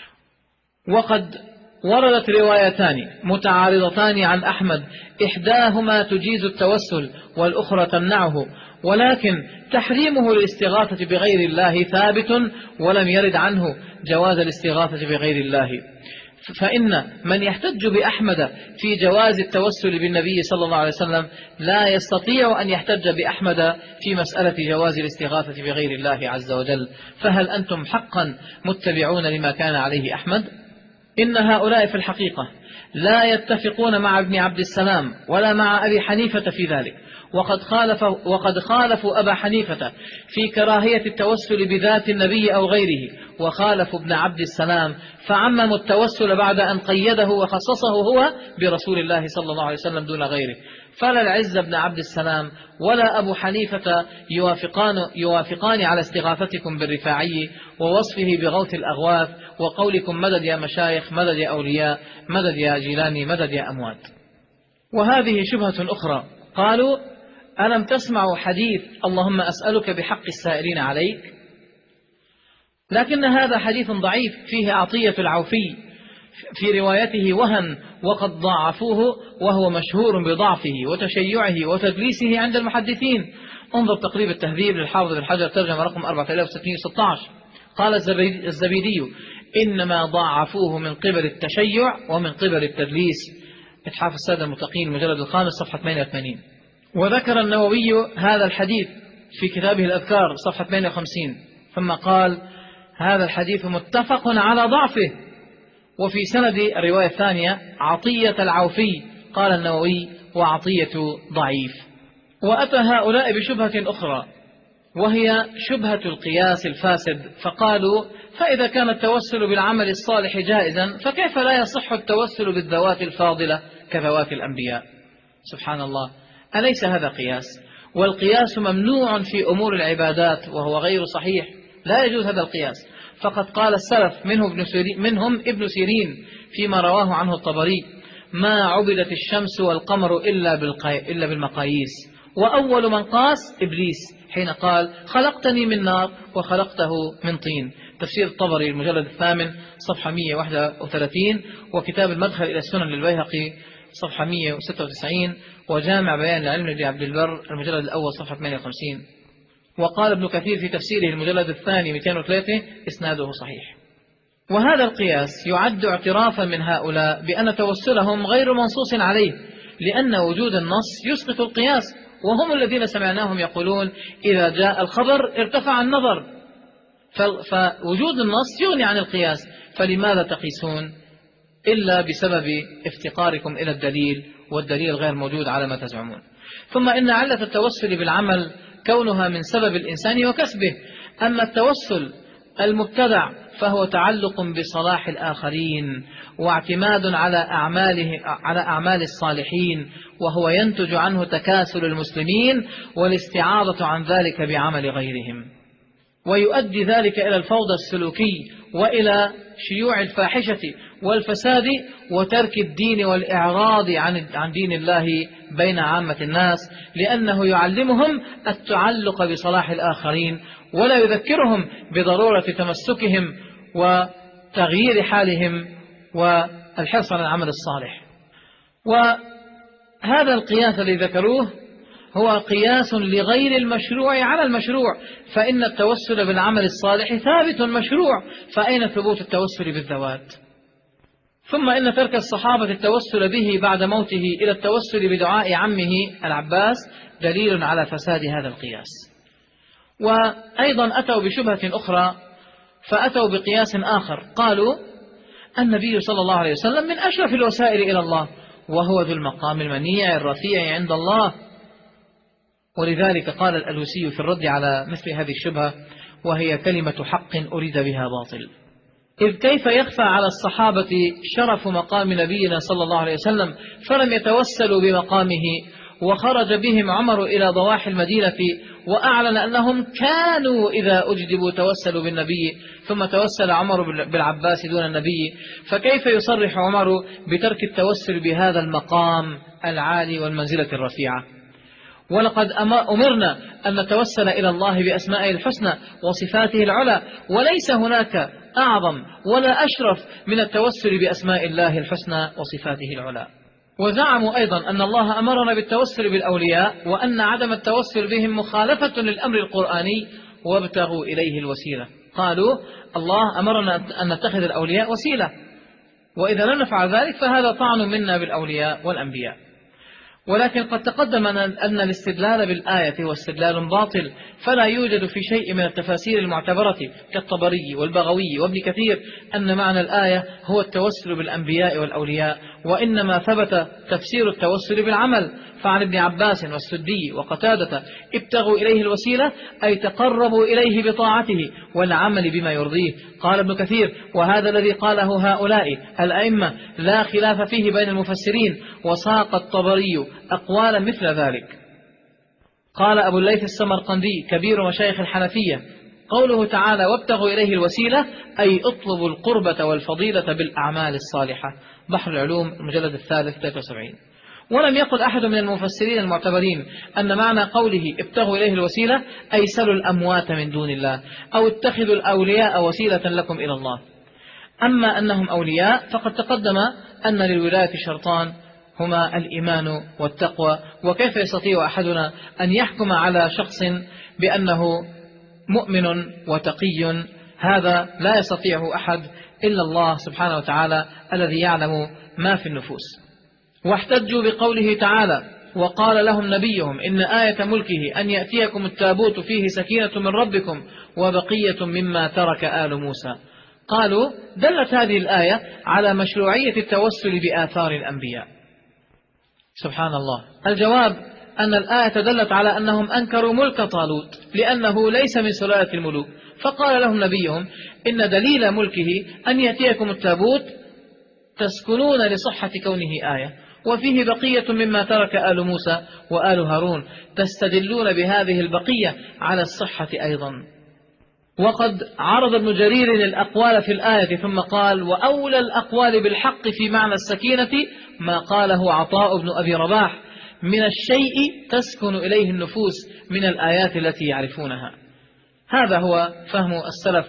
وقد وردت روايتان متعارضتان عن أحمد، إحداهما تجيز التوسل والأخرى تمنعه، ولكن تحريمه للاستغاثة بغير الله ثابت ولم يرد عنه جواز الاستغاثة بغير الله. فإن من يحتج بأحمد في جواز التوسل بالنبي صلى الله عليه وسلم لا يستطيع أن يحتج بأحمد في مسألة جواز الاستغاثة بغير الله عز وجل. فهل أنتم حقا متبعون لما كان عليه أحمد؟ إن هؤلاء في الحقيقة لا يتفقون مع ابن عبد السلام ولا مع أبي حنيفة في ذلك، وقد خالفوا, وقد خالفوا أبا حنيفة في كراهية التوسل بذات النبي أو غيره، وخالفوا ابن عبد السلام فعمموا التوسل بعد أن قيده وخصصه هو برسول الله صلى الله عليه وسلم دون غيره. فلا العز بن عبد السلام ولا أبو حنيفة يوافقان, يوافقان على استغاثتكم بالرفاعي ووصفه بغوث الأغواث وقولكم: مدد يا مشايخ، مدد يا أولياء، مدد يا جيلاني، مدد يا أموات. وهذه شبهة أخرى، قالوا: ألم تسمعوا حديث اللهم أسألك بحق السائلين عليك؟ لكن هذا حديث ضعيف فيه عطية العوفي في روايته وهن، وقد ضعفوه وهو مشهور بضعفه وتشيعه وتدليسه عند المحدثين. انظر تقريب التهذيب للحافظ بن حجر ترجمة رقم أربعة آلاف وستمئة وستة عشر. قال الزبيدي: إنما ضعفوه من قبل التشيع ومن قبل التدليس. إتحاف السادة المتقين المجلد الخامس صفحة ثمانية وثمانين. وذكر النووي هذا الحديث في كتابه الأذكار صفحة ثمانية وخمسين، ثم قال: هذا الحديث متفق على ضعفه. وفي سند الرواية الثانية عطية العوفي، قال النووي: وعطية ضعيف. وأتى هؤلاء بشبهة أخرى وهي شبهة القياس الفاسد، فقالوا: فإذا كان التوسل بالعمل الصالح جائزا فكيف لا يصح التوسل بالذوات الفاضلة كذوات الأنبياء؟ سبحان الله، أليس هذا قياس؟ والقياس ممنوع في أمور العبادات وهو غير صحيح، لا يجوز هذا القياس. فقد قال السلف منه ابن سيرين منهم ابن سيرين فيما رواه عنه الطبري: ما عبدت الشمس والقمر إلا, إلا بالمقاييس، وأول من قاس إبليس حين قال: خلقتني من نار وخلقته من طين. تفسير الطبري المجلد الثامن صفحة مئة وواحد وثلاثين، وكتاب المدخل إلى السنن للبيهقي صفحة مئة وستة وتسعين، وجامع بيان العلم لابن عبد البر المجلد الأول صفحة ثمانية وخمسين. وقال ابن كثير في تفسيره المجلد الثاني مئتين وثلاثة: إسناده صحيح. وهذا القياس يعد اعترافا من هؤلاء بأن توسلهم غير منصوص عليه، لأن وجود النص يسقط القياس، وهم الذين سمعناهم يقولون: إذا جاء الخبر ارتفع النظر، فوجود النص يغني عن القياس، فلماذا تقيسون إلا بسبب افتقاركم إلى الدليل، والدليل غير موجود على ما تزعمون. ثم إن علة التوسل بالعمل كونها من سبب الإنسان وكسبه، أما التوسل المبتدع فهو تعلق بصلاح الآخرين واعتماد على أعماله على أعمال الصالحين، وهو ينتج عنه تكاسل المسلمين والاستعاضة عن ذلك بعمل غيرهم. ويؤدي ذلك إلى الفوضى السلوكي وإلى شيوع الفاحشة والفساد وترك الدين والإعراض عن عن دين الله بين عامة الناس، لأنه يعلمهم التعلق بصلاح الآخرين ولا يذكرهم بضرورة تمسكهم وتغيير حالهم والحرص على العمل الصالح. وهذا القياس الذي ذكروه هو قياس لغير المشروع على المشروع، فإن التوسل بالعمل الصالح ثابت مشروع، فأين ثبوت التوسل بالذوات؟ ثم إن ترك الصحابة التوسل به بعد موته إلى التوسل بدعاء عمه العباس دليل على فساد هذا القياس. وأيضا أتوا بشبهة أخرى، فأتوا بقياس آخر، قالوا النبي صلى الله عليه وسلم من أشرف الوسائل إلى الله، وهو ذو المقام المنيع الرفيع عند الله. ولذلك قال الألوسي في الرد على مثل هذه الشبهة: وهي كلمة حق أريد بها باطل، إذ كيف يخفى على الصحابة شرف مقام نبينا صلى الله عليه وسلم فلم يتوسلوا بمقامه، وخرج بهم عمر إلى ضواحي المدينة وأعلن أنهم كانوا إذا أجدبوا توسلوا بالنبي، ثم توسل عمر بالعباس دون النبي، فكيف يصرح عمر بترك التوسل بهذا المقام العالي والمنزلة الرفيعة؟ ولقد أمرنا أن نتوسل إلى الله بأسمائه الحسنى وصفاته العلى، وليس هناك أعظم ولا أشرف من التوسل بأسماء الله الحسنى وصفاته العلى. وزعموا أيضا أن الله أمرنا بالتوسل بالأولياء، وأن عدم التوسل بهم مخالفة للأمر القرآني، وابتغوا إليه الوسيلة. قالوا الله أمرنا أن نتخذ الأولياء وسيلة، وإذا لم نفعل ذلك فهذا طعن منا بالأولياء والأنبياء. ولكن قد تقدم أن الاستدلال بالآية هو استدلال باطل، فلا يوجد في شيء من التفاسير المعتبرة كالطبري والبغوي وابن كثير أن معنى الآية هو التوسل بالأنبياء والأولياء، وإنما ثبت تفسير التوسل بالعمل. فعن ابن عباس والسدي وقتادة: ابتغوا إليه الوسيلة أي تقربوا إليه بطاعته والعمل بما يرضيه. قال ابن كثير: وهذا الذي قاله هؤلاء الأئمة لا خلاف فيه بين المفسرين، وساق الطبري أقوالا مثل ذلك. قال أبو الليث السمرقندي كبير مشايخ الحنفية: قوله تعالى وابتغوا إليه الوسيلة أي اطلبوا القربة والفضيلة بالأعمال الصالحة. بحر العلوم المجلد الثالث ثلاثة وسبعين. ولم يقل أحد من المفسرين المعتبرين أن معنى قوله ابتغوا إليه الوسيلة أي سلوا الأموات من دون الله، أو اتخذوا الأولياء وسيلة لكم إلى الله. أما أنهم أولياء فقد تقدم أن للولاية شرطان، هما الإيمان والتقوى، وكيف يستطيع أحدنا أن يحكم على شخص بأنه مؤمن وتقي؟ هذا لا يستطيعه أحد إلا الله سبحانه وتعالى الذي يعلم ما في النفوس. واحتجوا بقوله تعالى: وقال لهم نبيهم إن آية ملكه أن يأتيكم التابوت فيه سكينة من ربكم وبقية مما ترك آل موسى. قالوا دلت هذه الآية على مشروعية التوسل بآثار الأنبياء. سبحان الله. الجواب أن الآية دلت على أنهم أنكروا ملك طالوت لأنه ليس من سلالة الملوك، فقال لهم نبيهم إن دليل ملكه أن يأتيكم التابوت تسكنون لصحة كونه آية، وفيه بقية مما ترك آل موسى وآل هارون، تستدلون بهذه البقية على الصحة أيضا. وقد عرض ابن جرير الأقوال في الآية ثم قال: وأولى الأقوال بالحق في معنى السكينة ما قاله عطاء بن أبي رباح: من الشيء تسكن إليه النفوس من الآيات التي يعرفونها. هذا هو فهم السلف.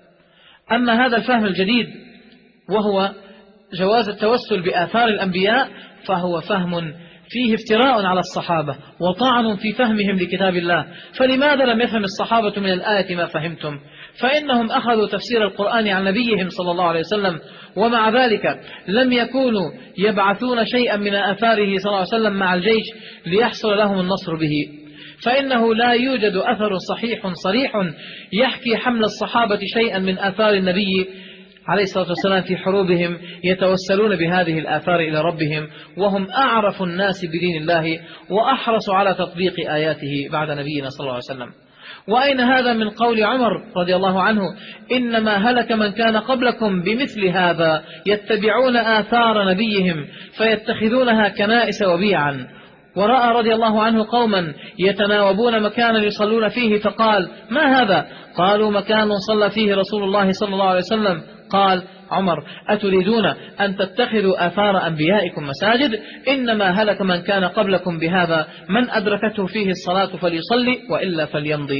أما هذا الفهم الجديد وهو جواز التوسل بآثار الأنبياء فهو فهم فيه افتراء على الصحابة وطعن في فهمهم لكتاب الله. فلماذا لم يفهم الصحابة من الآية ما فهمتم؟ فإنهم أخذوا تفسير القرآن عن نبيهم صلى الله عليه وسلم، ومع ذلك لم يكونوا يبعثون شيئا من آثاره صلى الله عليه وسلم مع الجيش ليحصل لهم النصر به. فإنه لا يوجد أثر صحيح صريح يحكي حمل الصحابة شيئا من آثار النبي عليه الصلاة والسلام في حروبهم يتوسلون بهذه الآثار إلى ربهم، وهم أعرف الناس بدين الله وأحرص على تطبيق آياته بعد نبينا صلى الله عليه وسلم. وأين هذا من قول عمر رضي الله عنه: إنما هلك من كان قبلكم بمثل هذا يتبعون آثار نبيهم فيتخذونها كنائس وبيعا. ورأى رضي الله عنه قوما يتناوبون مكانا يصلون فيه فقال: ما هذا؟ قالوا: مكان صلى فيه رسول الله صلى الله عليه وسلم. قال عمر: أتريدون أن تتخذوا آثار أنبيائكم مساجد؟ إنما هلك من كان قبلكم بهذا، من أدركته فيه الصلاة فليصلي وإلا فليمضي.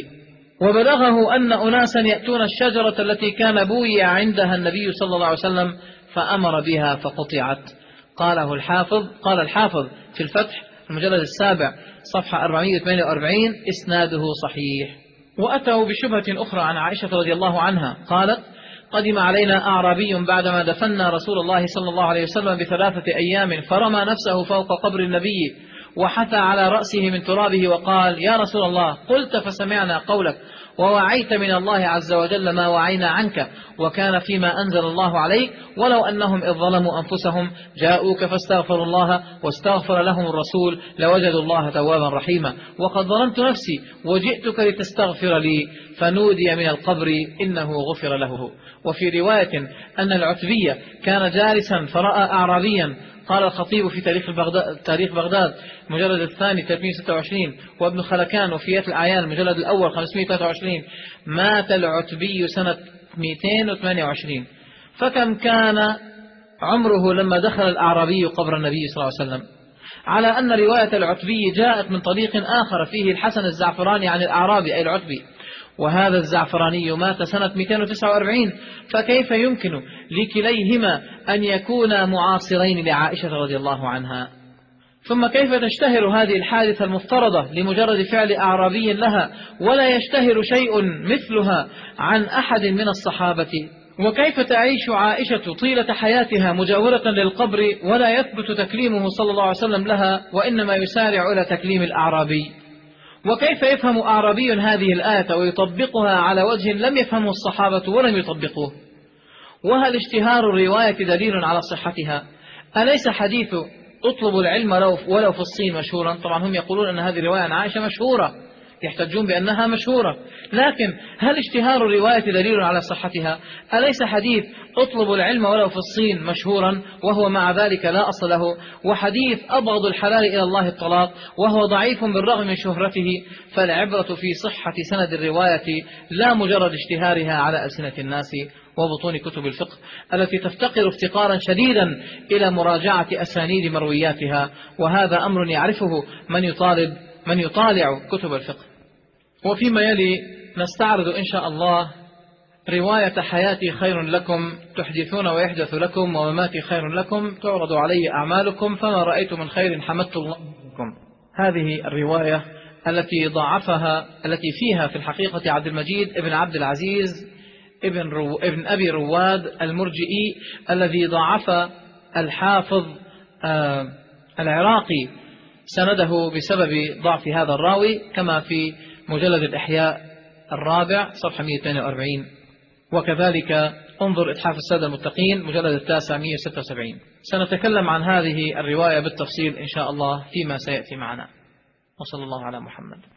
وبلغه أن أناسا يأتون الشجرة التي كان بويع عندها النبي صلى الله عليه وسلم فأمر بها فقطعت. قاله الحافظ قال الحافظ في الفتح المجلد السابع صفحة أربعمائة وثمانية وأربعين: إسناده صحيح. وأتوا بشبهة أخرى عن عائشة رضي الله عنها قالت: قدم علينا أعرابي بعدما دفنا رسول الله صلى الله عليه وسلم بثلاثة أيام، فرمى نفسه فوق قبر النبي وحثى على رأسه من ترابه وقال: يا رسول الله، قلت فسمعنا قولك ووعيت من الله عز وجل ما وعينا عنك، وكان فيما أنزل الله عليك، ولو أنهم إذ ظلموا أنفسهم جاءوك فاستغفروا الله واستغفر لهم الرسول لوجدوا الله توابا رحيما، وقد ظلمت نفسي وجئتك لتستغفر لي، فنودي من القبر إنه غفر له. وفي رواية أن العتبي كان جالسا فرأى أعرابيا. قال الخطيب في تاريخ بغداد, تاريخ بغداد المجلد الثاني ثلاثمائة وستة وعشرين، وابن خلكان وفيات الأعيان المجلد الأول خمسمائة وثلاثة وعشرين: مات العتبي سنة مئتين وثمانية وعشرين. فكم كان عمره لما دخل الأعرابي قبر النبي صلى الله عليه وسلم؟ على أن رواية العتبي جاءت من طريق آخر فيه الحسن الزعفراني عن الأعرابي أي العتبي، وهذا الزعفراني مات سنة مئتين وتسعة وأربعين، فكيف يمكن لكليهما أن يكونا معاصرين لعائشة رضي الله عنها؟ ثم كيف تشتهر هذه الحادثة المفترضة لمجرد فعل أعرابي لها، ولا يشتهر شيء مثلها عن أحد من الصحابة؟ وكيف تعيش عائشة طيلة حياتها مجاورة للقبر ولا يثبت تكليمه صلى الله عليه وسلم لها، وإنما يسارع إلى تكليم الأعرابي؟ وكيف يفهم أعرابي هذه الآية ويطبقها على وجه لم يفهمه الصحابة ولم يطبقوه؟ وهل اشتهار الرواية دليل على صحتها؟ أليس حديث اطلبوا العلم ولو في الصين مشهورا؟ طبعا هم يقولون أن هذه الرواية عن عائشة مشهورة، يحتجون بأنها مشهورة، لكن هل اشتهار الرواية دليل على صحتها؟ أليس حديث اطلبوا العلم ولو في الصين مشهورا وهو مع ذلك لا أصل له؟ وحديث أبغض الحلال إلى الله الطلاق وهو ضعيف بالرغم من شهرته؟ فالعبرة في صحة سند الرواية لا مجرد اشتهارها على ألسنة الناس وبطون كتب الفقه التي تفتقر افتقارا شديدا إلى مراجعة أسانيد مروياتها، وهذا أمر يعرفه من يطالب من يطالع كتب الفقه. وفيما يلي نستعرض إن شاء الله رواية حياتي خير لكم تحدثون ويحدث لكم، ومماتي خير لكم تعرض علي أعمالكم، فما رأيت من خير حمدت الله لكم. هذه الرواية التي ضعفها التي فيها في الحقيقة عبد المجيد ابن عبد العزيز ابن, رو ابن أبي رواد المرجئي الذي ضعف الحافظ آه العراقي سنده بسبب ضعف هذا الراوي، كما في مجلد الإحياء الرابع صفحة مئة واثنين وأربعين، وكذلك انظر إتحاف السادة المتقين مجلد التاسع مئة وستة وسبعين. سنتكلم عن هذه الرواية بالتفصيل إن شاء الله فيما سيأتي معنا. وصلى الله على محمد.